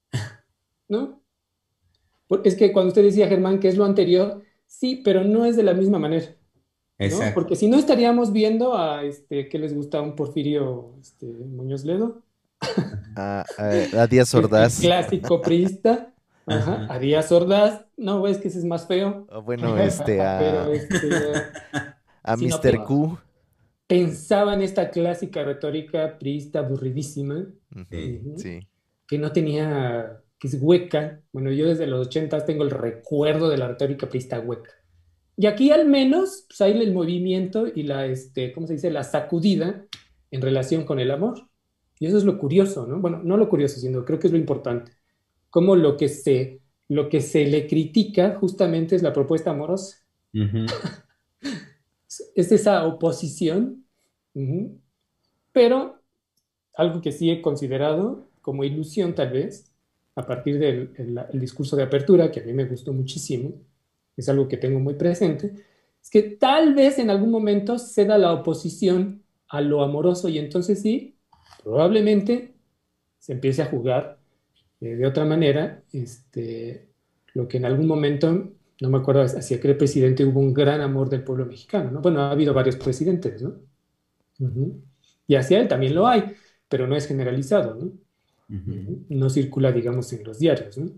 ¿no? Es que cuando usted decía, Germán, que es lo anterior, sí, pero no es de la misma manera, ¿no? Exacto. Porque si no estaríamos viendo a, este, ¿qué les gusta? Un Porfirio este, Muñoz Ledo. A, a, a Díaz Ordaz. El clásico priista. Ajá. A Díaz Ordaz. No, es que ese es más feo. Bueno, este, a... Pero este... a si mister no, Q. Pensaba en esta clásica retórica priista aburridísima. Sí, uh-huh, sí. Que no tenía... que es hueca. Bueno, yo desde los ochentas tengo el recuerdo de la retórica priista hueca. Y aquí al menos, pues hay el movimiento y la, este, ¿cómo se dice? La sacudida en relación con el amor. Y eso es lo curioso, ¿no? Bueno, no lo curioso, sino creo que es lo importante. Como lo que se, lo que se le critica justamente es la propuesta amorosa. Uh-huh. Es esa oposición, uh-huh, pero algo que sí he considerado como ilusión tal vez, a partir del el, el discurso de apertura, que a mí me gustó muchísimo, es algo que tengo muy presente, es que tal vez en algún momento ceda la oposición a lo amoroso y entonces sí, probablemente se empiece a jugar eh, de otra manera, este, lo que en algún momento, no me acuerdo hacia qué presidente hubo un gran amor del pueblo mexicano, ¿no? Bueno, ha habido varios presidentes, ¿no? Uh-huh. Y hacia él también lo hay, pero no es generalizado, ¿no? Uh-huh. No circula, digamos, en los diarios, ¿no?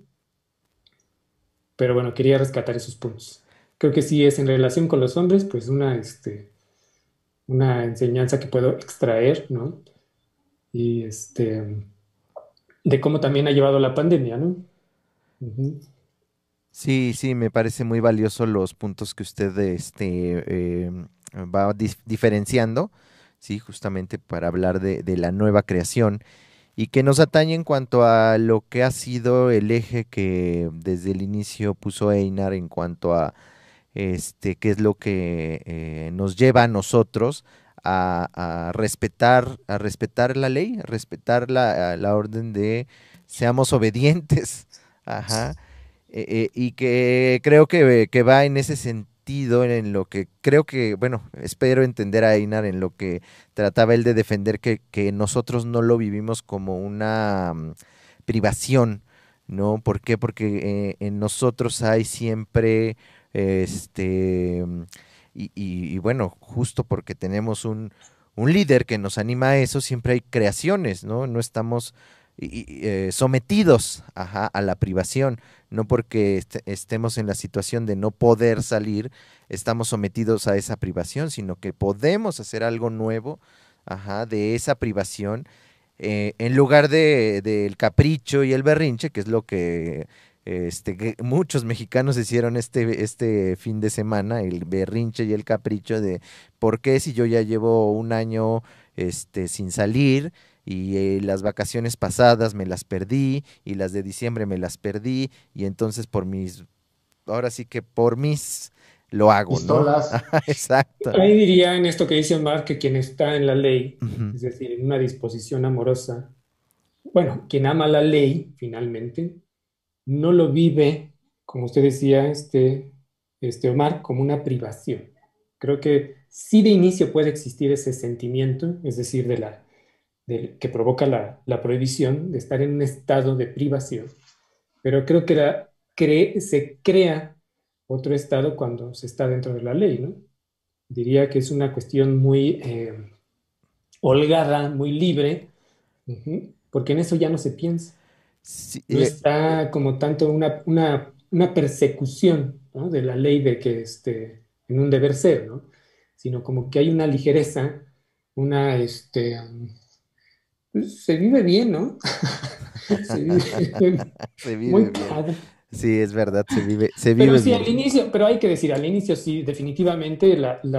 Pero bueno, quería rescatar esos puntos. Creo que sí es en relación con los hombres, pues una, este, una enseñanza que puedo extraer, ¿no? Y este, de cómo también ha llevado la pandemia, ¿no? Uh-huh. Sí, sí, me parece muy valioso los puntos que usted este, eh, va dif- diferenciando, sí, justamente para hablar de, de la nueva creación y que nos atañe en cuanto a lo que ha sido el eje que desde el inicio puso Einar en cuanto a este qué es lo que eh, nos lleva a nosotros a, a respetar a respetar la ley, a respetar la, a la orden de seamos obedientes, ajá, eh, eh, y que creo que, que va en ese sentido en lo que creo que, bueno, espero entender a Einar en lo que trataba él de defender que, que nosotros no lo vivimos como una um, privación, ¿no? ¿Por qué? Porque eh, en nosotros hay siempre este y, y, y bueno, justo porque tenemos un, un líder que nos anima a eso, siempre hay creaciones, ¿no? No estamos y, y, eh, sometidos ajá, a la privación, no porque est estemos en la situación de no poder salir, estamos sometidos a esa privación, sino que podemos hacer algo nuevo ajá, de esa privación, eh, en lugar de, del capricho y el berrinche, que es lo que este, que muchos mexicanos hicieron este, este fin de semana, el berrinche y el capricho de por qué si yo ya llevo un año este, sin salir y eh, las vacaciones pasadas me las perdí y las de diciembre me las perdí y entonces por mis, ahora sí que por mis lo hago, Pistolas. ¿no? Exacto. Ahí diría en esto que dice Omar que quien está en la ley, Uh-huh. es decir, en una disposición amorosa, bueno, quien ama la ley finalmente, no lo vive, como usted decía, este, este Omar, como una privación. Creo que sí de inicio puede existir ese sentimiento, es decir, de la, de, que provoca la, la prohibición de estar en un estado de privación, pero creo que la, cre, se crea otro estado cuando se está dentro de la ley, ¿no? Diría que es una cuestión muy eh, holgada, muy libre, uh-huh, porque en eso ya no se piensa. Sí, No eh, está como tanto una, una, una persecución, ¿no? De la ley de que este, en un deber ser, ¿no? Sino como que hay una ligereza, una, este, pues, se vive bien, ¿no? Se vive se vive muy bien. padre. Sí, es verdad, se vive, se Pero vive sí, bien. al inicio, pero hay que decir, al inicio sí, definitivamente la, las,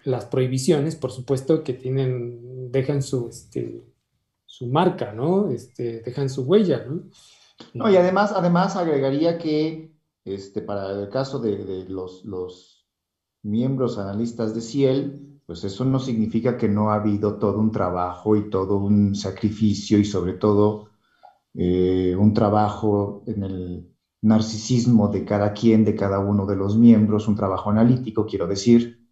las prohibiciones, por supuesto, que tienen, dejan su, este, su marca, ¿no? Este, dejan su huella, ¿no? No, y además, además agregaría que este, para el caso de, de los, los miembros analistas de Ciel, pues eso no significa que no ha habido todo un trabajo y todo un sacrificio y sobre todo eh, un trabajo en el narcisismo de cada quien, de cada uno de los miembros, un trabajo analítico, quiero decir,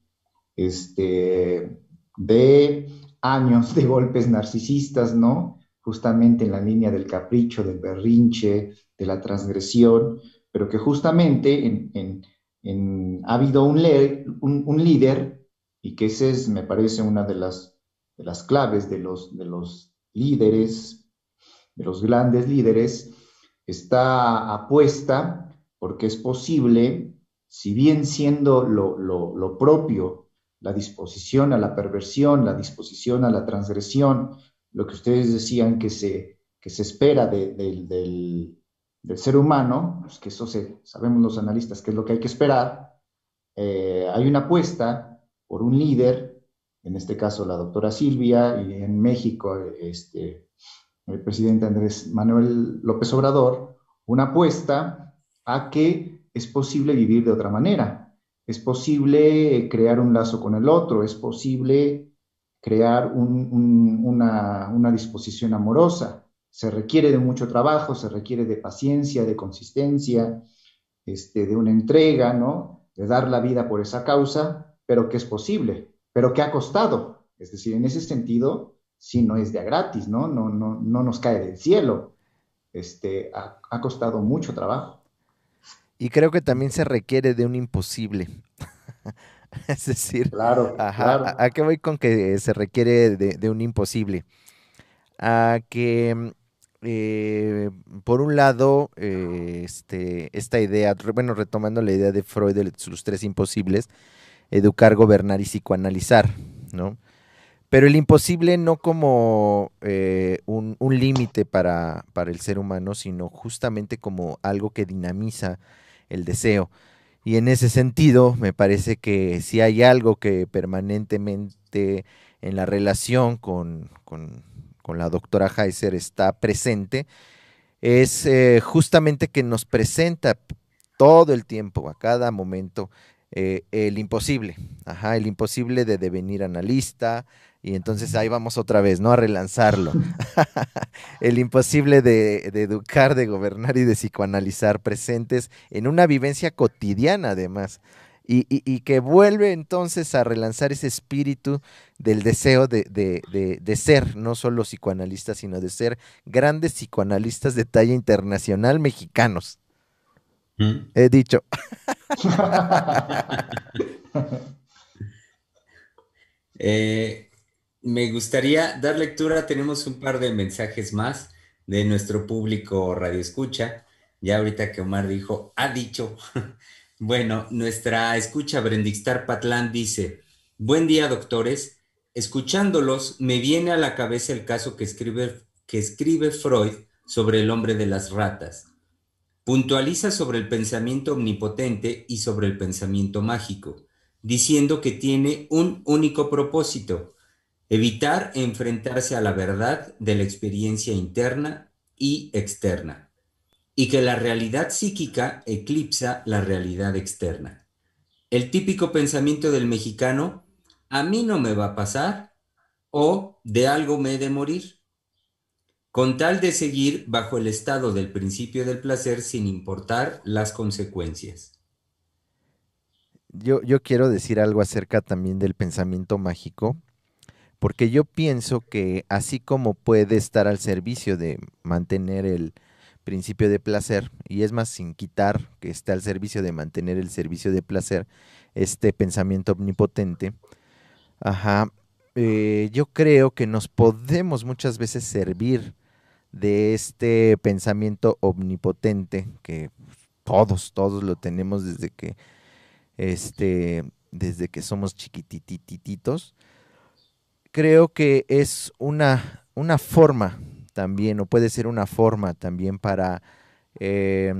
este, de años de golpes narcisistas, ¿no? Justamente en la línea del capricho, del berrinche, de la transgresión, pero que justamente en, en, en, ha habido un, le, un, un, líder, y que ese es, me parece, una de las, de las claves de los, de los líderes, de los grandes líderes, está apuesta porque es posible, si bien siendo lo, lo, lo propio, la disposición a la perversión, la disposición a la transgresión, lo que ustedes decían que se, que se espera de, de, del, del ser humano, pues que eso se, sabemos los analistas que es lo que hay que esperar, eh, hay una apuesta por un líder, en este caso la doctora Silvia, y en México este, el presidente Andrés Manuel López Obrador, una apuesta a que es posible vivir de otra manera, es posible crear un lazo con el otro, es posible crear un, un, una, una disposición amorosa. Se requiere de mucho trabajo, se requiere de paciencia, de consistencia, este, de una entrega, ¿no? De dar la vida por esa causa, pero que es posible, pero que ha costado. Es decir, en ese sentido, sí, no es de a gratis, ¿no? No, no, no nos cae del cielo. Este, ha, ha costado mucho trabajo. Y creo que también se requiere de un imposible. Es decir, claro, ajá, claro. ¿a, a qué voy con que se requiere de, de un imposible? A que, eh, por un lado, eh, este, esta idea, bueno, retomando la idea de Freud de los tres imposibles, educar, gobernar y psicoanalizar, ¿no? Pero el imposible no como eh, un, un límite para, para el ser humano, sino justamente como algo que dinamiza el deseo. Y en ese sentido, me parece que si hay algo que permanentemente en la relación con, con, con la doctora Heiser está presente, es eh, justamente que nos presenta todo el tiempo, a cada momento, eh, el imposible, ajá, el imposible de devenir analista, y entonces ahí vamos otra vez, ¿no? A relanzarlo. El imposible de, de educar, de gobernar y de psicoanalizar presentes en una vivencia cotidiana, además. Y, y, y que vuelve entonces a relanzar ese espíritu del deseo de, de, de, de ser no solo psicoanalistas, sino de ser grandes psicoanalistas de talla internacional mexicanos. ¿Mm? He dicho. eh, me gustaría dar lectura, tenemos un par de mensajes más de nuestro público Radio Escucha. Ya ahorita que Omar dijo, ha dicho. Bueno, nuestra escucha Brendixtar Patlán dice, buen día doctores, escuchándolos me viene a la cabeza el caso que escribe, que escribe Freud sobre el hombre de las ratas. Puntualiza sobre el pensamiento omnipotente y sobre el pensamiento mágico, diciendo que tiene un único propósito, evitar enfrentarse a la verdad de la experiencia interna y externa, y que la realidad psíquica eclipsa la realidad externa. El típico pensamiento del mexicano, a mí no me va a pasar, o de algo me he de morir, con tal de seguir bajo el estado del principio del placer sin importar las consecuencias. Yo, yo quiero decir algo acerca también del pensamiento mágico, porque yo pienso que así como puede estar al servicio de mantener el principio de placer, y es más, sin quitar que esté al servicio de mantener el servicio de placer, este pensamiento omnipotente, ajá, eh, yo creo que nos podemos muchas veces servir de este pensamiento omnipotente, que todos, todos lo tenemos desde que, este, desde que somos chiquititititos. Creo que es una, una forma también, o puede ser una forma también para eh,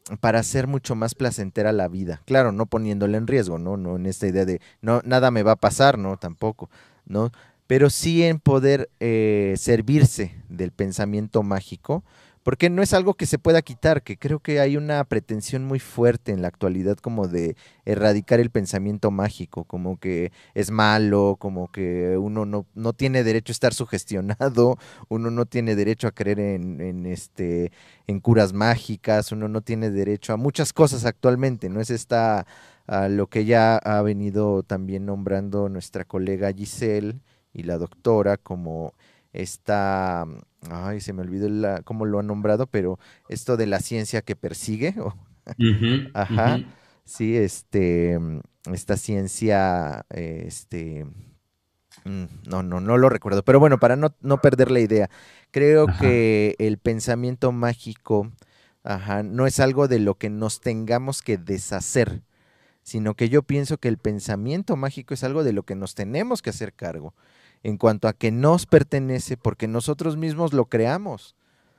para hacer mucho más placentera la vida. Claro, no poniéndola en riesgo, ¿no? No en esta idea de no, nada me va a pasar, ¿no? Tampoco, ¿no? Pero sí en poder eh, servirse del pensamiento mágico, porque no es algo que se pueda quitar, que creo que hay una pretensión muy fuerte en la actualidad como de erradicar el pensamiento mágico, como que es malo, como que uno no, no tiene derecho a estar sugestionado, uno no tiene derecho a creer en, en, este, en curas mágicas, uno no tiene derecho a muchas cosas actualmente, ¿no? Es esta, uh, lo que ya ha venido también nombrando nuestra colega Giselle y la doctora como esta, ay, se me olvidó la, cómo lo han nombrado, pero esto de la ciencia que persigue, o, Ujú, ajá, ujú. sí, este, esta ciencia, este, mm, no, no, no lo recuerdo, pero bueno, para no, no perder la idea, creo Ajá. que el pensamiento mágico, ajá, no es algo de lo que nos tengamos que deshacer, sino que yo pienso que el pensamiento mágico es algo de lo que nos tenemos que hacer cargo, en cuanto a que nos pertenece porque nosotros mismos lo creamos.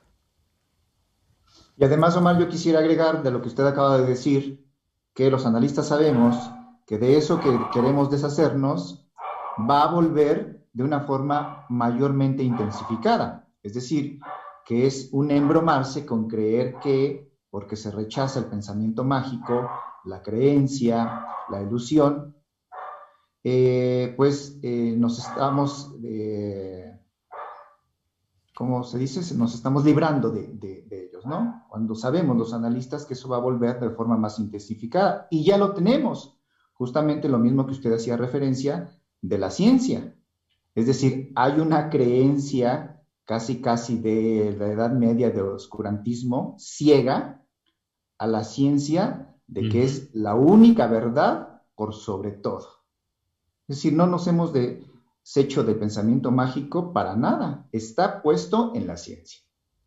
Y además, Omar, yo quisiera agregar de lo que usted acaba de decir, que los analistas sabemos que de eso que queremos deshacernos va a volver de una forma mayormente intensificada. Es decir, que es un embromarse con creer que, porque se rechaza el pensamiento mágico, la creencia, la ilusión, eh, pues eh, nos estamos eh, como se dice, nos estamos librando de, de, de, ellos, ¿no? Cuando sabemos los analistas que eso va a volver de forma más intensificada. Y ya lo tenemos, justamente lo mismo que usted hacía referencia de la ciencia. Es decir, hay una creencia casi, casi de la Edad Media de oscurantismo ciega a la ciencia de que Ujú. es la única verdad por sobre todo. Es decir, no nos hemos deshecho del pensamiento mágico para nada. Está puesto en la ciencia.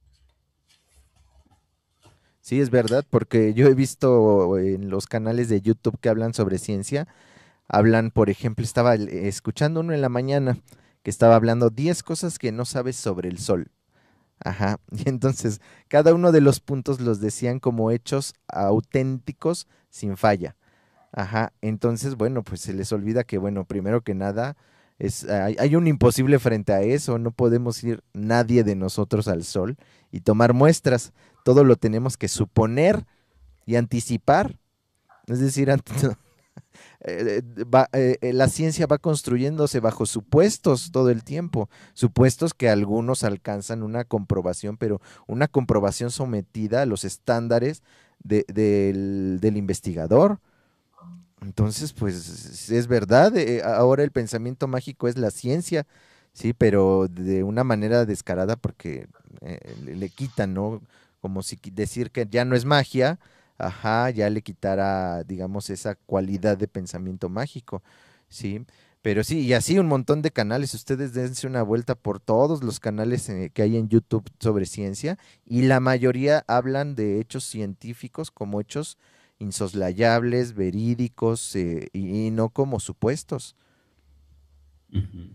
Sí, es verdad, porque yo he visto en los canales de YouTube que hablan sobre ciencia, hablan, por ejemplo, estaba el- escuchando uno en la mañana que estaba hablando diez cosas que no sabes sobre el sol. Ajá, y entonces cada uno de los puntos los decían como hechos auténticos sin falla. Ajá, entonces, bueno, pues se les olvida que, bueno, primero que nada, es, hay, hay un imposible frente a eso, no podemos ir nadie de nosotros al sol y tomar muestras, todo lo tenemos que suponer y anticipar, es decir, ant- eh, eh, va- eh, eh, la ciencia va construyéndose bajo supuestos todo el tiempo, supuestos que algunos alcanzan una comprobación, pero una comprobación sometida a los estándares de- del, del investigador. Entonces, pues es verdad, eh, ahora el pensamiento mágico es la ciencia, sí, pero de una manera descarada porque eh, le, le quitan, ¿no? Como si qui- decir que ya no es magia, ajá, ya le quitara, digamos, esa cualidad de pensamiento mágico, sí. Pero sí, y así un montón de canales, ustedes dense una vuelta por todos los canales eh, que hay en YouTube sobre ciencia y la mayoría hablan de hechos científicos como hechos insoslayables, verídicos eh, y, y no como supuestos. Ujú.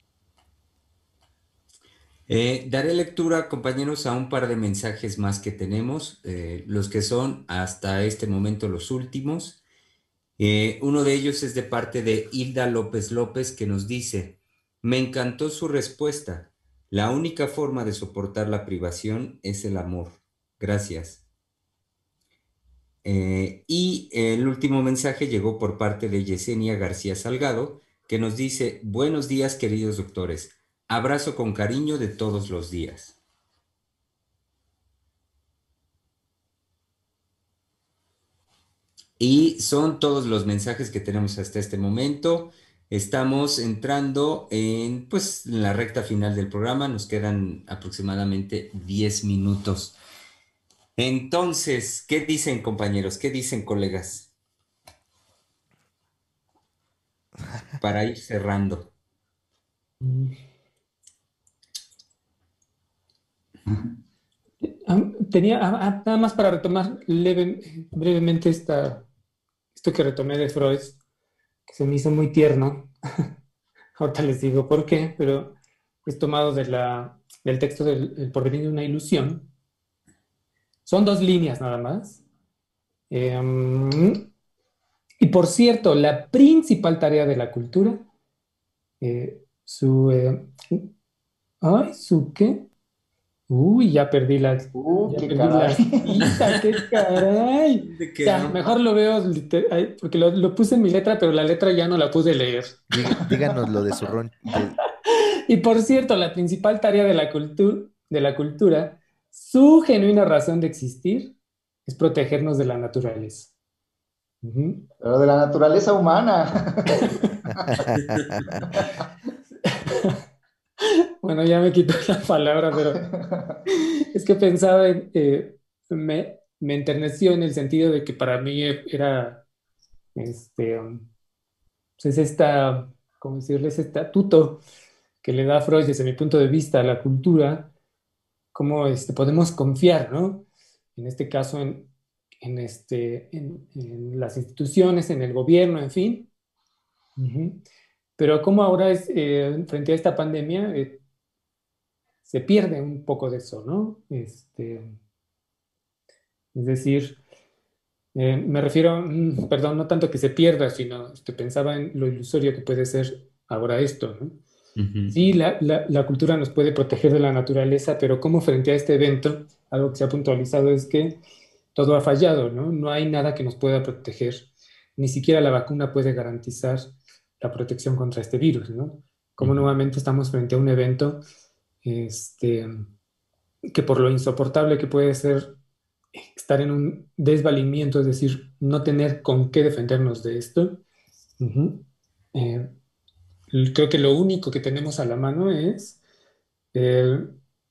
Eh, daré lectura, compañeros, a un par de mensajes más que tenemos, eh, los que son hasta este momento los últimos. Eh, uno de ellos es de parte de Hilda López López que nos dice, me encantó su respuesta. La única forma de soportar la privación es el amor. Gracias. Eh, y el último mensaje llegó por parte de Yesenia García Salgado, que nos dice, buenos días, queridos doctores. Abrazo con cariño de todos los días. Y son todos los mensajes que tenemos hasta este momento. Estamos entrando en, pues, en la recta final del programa. Nos quedan aproximadamente diez minutos. Entonces, ¿qué dicen, compañeros? ¿Qué dicen, colegas? Para ir cerrando. Mm. Ah, Tenía, ah, ah, nada más para retomar leve- brevemente esta, esto que retomé de Freud, que se me hizo muy tierno. Ahorita les digo por qué, pero es tomado de la, del texto del El porvenir de una ilusión. Son dos líneas nada más, Eh, y por cierto, la principal tarea de la cultura, eh, su... eh, ay, ¿su qué? Uy, ya perdí la, Uh, ya qué perdí caray. la cita, qué caray. ¿De Ya, qué? mejor lo veo, liter- ay, porque lo, lo puse en mi letra, pero la letra ya no la pude leer. Diga- díganos lo de su ron, de- Y por cierto, la principal tarea de la cultu- de la cultura, su genuina razón de existir, es protegernos de la naturaleza. Ujú. Pero de la naturaleza humana. Bueno, ya me quitó la palabra, pero es que pensaba en, eh, me, me enterneció en el sentido de que para mí era, este, um, pues es esta, ¿cómo decirle? Ese estatuto que le da Freud desde mi punto de vista a la cultura, cómo este, podemos confiar, ¿no? En este caso, en, en, este, en, en las instituciones, en el gobierno, en fin. Ujú. Pero cómo ahora es, eh, frente a esta pandemia, eh, se pierde un poco de eso, ¿no? Este, es decir, eh, me refiero, mm, perdón, no tanto que se pierda, sino este, pensaba en lo ilusorio que puede ser ahora esto, ¿no? Ujú. Sí, la, la, la cultura nos puede proteger de la naturaleza, pero como frente a este evento, algo que se ha puntualizado es que todo ha fallado, ¿no? No hay nada que nos pueda proteger, ni siquiera la vacuna puede garantizar la protección contra este virus, ¿no? Como Ujú. nuevamente estamos frente a un evento este, que por lo insoportable que puede ser estar en un desvalimiento, es decir, no tener con qué defendernos de esto, ujú, eh, creo que lo único que tenemos a la mano es, eh,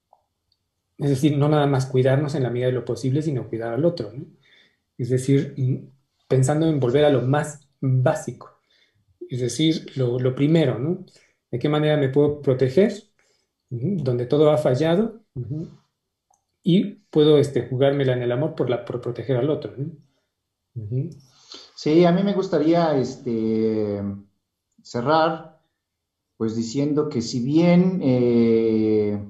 es decir, no nada más cuidarnos en la medida de lo posible, sino cuidar al otro, ¿no? Es decir, mm, pensando en volver a lo más básico, es decir, lo, lo primero, ¿no? ¿De qué manera me puedo proteger? Ujú, donde todo ha fallado, ujú, y puedo este, jugármela en el amor por, la, por proteger al otro, ¿no? Ujú. Sí, a mí me gustaría este, cerrar pues diciendo que si bien eh,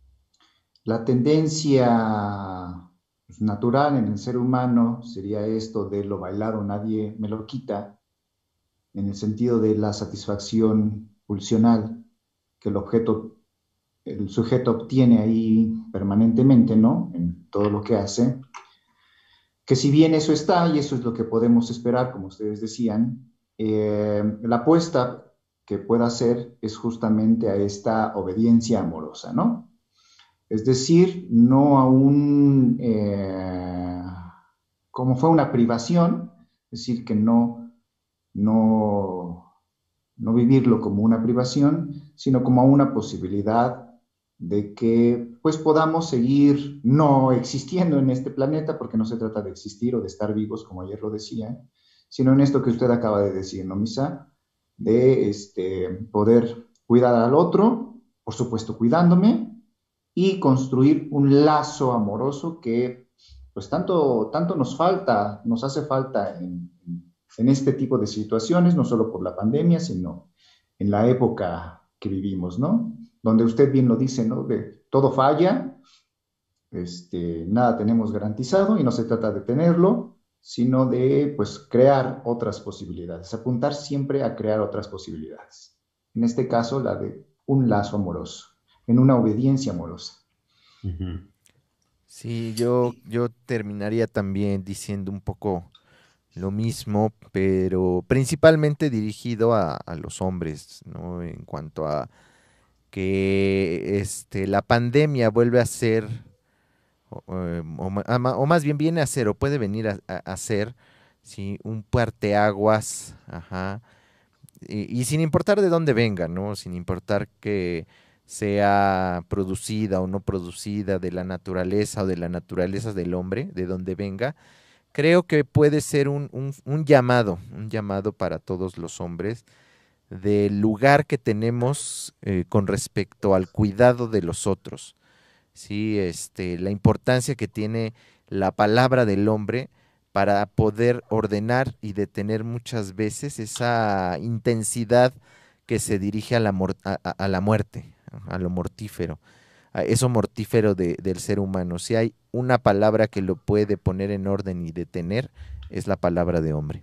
la tendencia pues, natural en el ser humano sería esto de lo bailado, nadie me lo quita, en el sentido de la satisfacción pulsional que el objeto, el sujeto obtiene ahí permanentemente, ¿no? En todo lo que hace. Que si bien eso está, y eso es lo que podemos esperar, como ustedes decían, eh, la apuesta que pueda hacer es justamente a esta obediencia amorosa, ¿no? Es decir, no a un, eh, como fue una privación, es decir, que no, no, no vivirlo como una privación, sino como una posibilidad de que pues podamos seguir no existiendo en este planeta, porque no se trata de existir o de estar vivos, como ayer lo decía, sino en esto que usted acaba de decir, ¿no, Misa? De este, poder cuidar al otro, por supuesto cuidándome, y construir un lazo amoroso que pues tanto, tanto nos falta, nos hace falta en, en este tipo de situaciones, no solo por la pandemia, sino en la época que vivimos, ¿no? Donde usted bien lo dice, ¿no? De todo falla, este, nada tenemos garantizado y no se trata de tenerlo, sino de pues crear otras posibilidades, apuntar siempre a crear otras posibilidades. En este caso, la de un lazo amoroso, en una obediencia amorosa. Ujú. sí, yo, yo terminaría también diciendo un poco lo mismo, pero principalmente dirigido a, a los hombres, ¿no? En cuanto a que este, la pandemia vuelve a ser, o, eh, o ma- ama- o más bien viene a ser, o puede venir a, a- a ser, ¿sí? Un parteaguas, ajá, y, y sin importar de dónde venga, ¿no? Sin importar que sea producida o no producida de la naturaleza o de la naturaleza del hombre, de donde venga, creo que puede ser un, un- un llamado, un llamado para todos los hombres del lugar que tenemos eh, con respecto al cuidado de los otros. Sí, este, la importancia que tiene la palabra del hombre para poder ordenar y detener muchas veces esa intensidad que se dirige a la, mor- a, a- a la muerte, a lo mortífero. a eso mortífero de, del ser humano. Si hay una palabra que lo puede poner en orden y detener, es la palabra de hombre.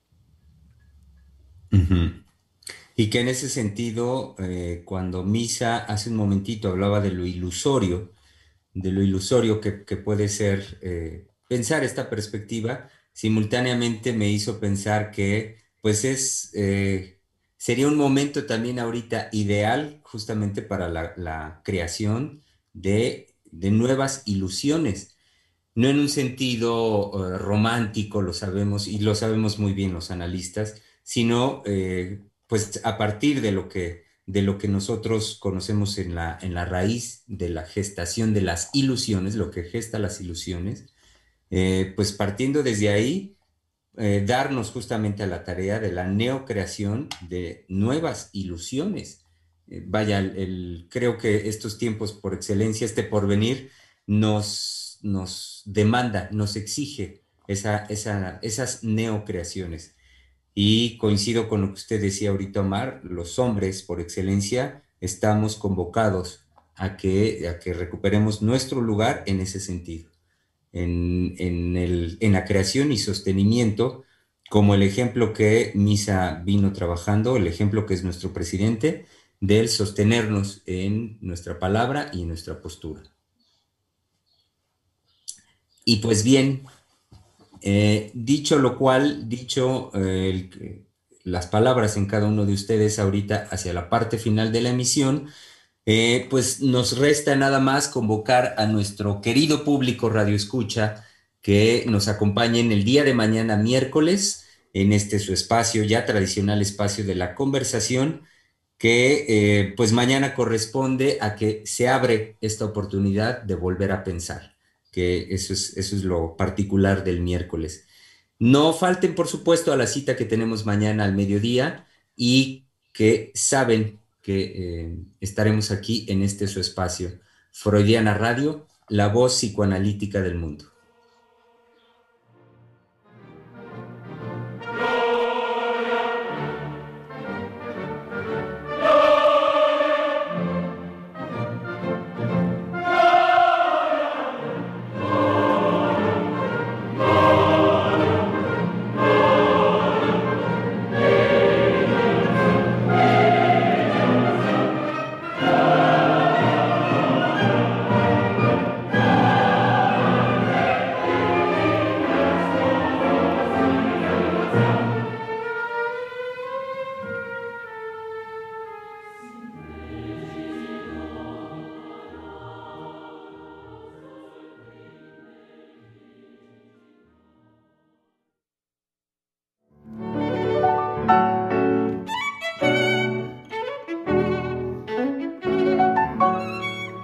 Uh-huh. Y que en ese sentido, eh, cuando Misa hace un momentito hablaba de lo ilusorio, de lo ilusorio que, que puede ser eh, pensar esta perspectiva, simultáneamente me hizo pensar que pues es, eh, sería un momento también ahorita ideal justamente para la, la creación de, de nuevas ilusiones, no en un sentido uh, romántico, lo sabemos, y lo sabemos muy bien los analistas, sino eh, pues a partir de lo que, de lo que nosotros conocemos en la, en la raíz de la gestación de las ilusiones, lo que gesta las ilusiones, eh, pues partiendo desde ahí, eh, darnos justamente a la tarea de la neocreación de nuevas ilusiones. Eh, vaya, el, el, creo que estos tiempos por excelencia, este porvenir, nos, nos demanda, nos exige esa, esa, esas neocreaciones. Y coincido con lo que usted decía ahorita, Omar, los hombres por excelencia estamos convocados a que, a que recuperemos nuestro lugar en ese sentido, en, en, el, en la creación y sostenimiento, como el ejemplo que Misa vino trabajando, el ejemplo que es nuestro presidente, del sostenernos en nuestra palabra y en nuestra postura. Y pues bien, eh, dicho lo cual, dicho eh, el, las palabras en cada uno de ustedes ahorita hacia la parte final de la emisión, eh, pues nos resta nada más convocar a nuestro querido público Radio Escucha que nos acompañen el día de mañana miércoles en este su espacio, ya tradicional espacio de la conversación, que eh, pues mañana corresponde a que se abre esta oportunidad de volver a pensar, que eso es, eso es lo particular del miércoles. No falten, por supuesto, a la cita que tenemos mañana al mediodía y que saben que eh, estaremos aquí en este su espacio, Freudiana Radio, la voz psicoanalítica del mundo.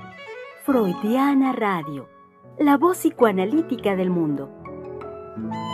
Freudiana Radio, la voz psicoanalítica del mundo.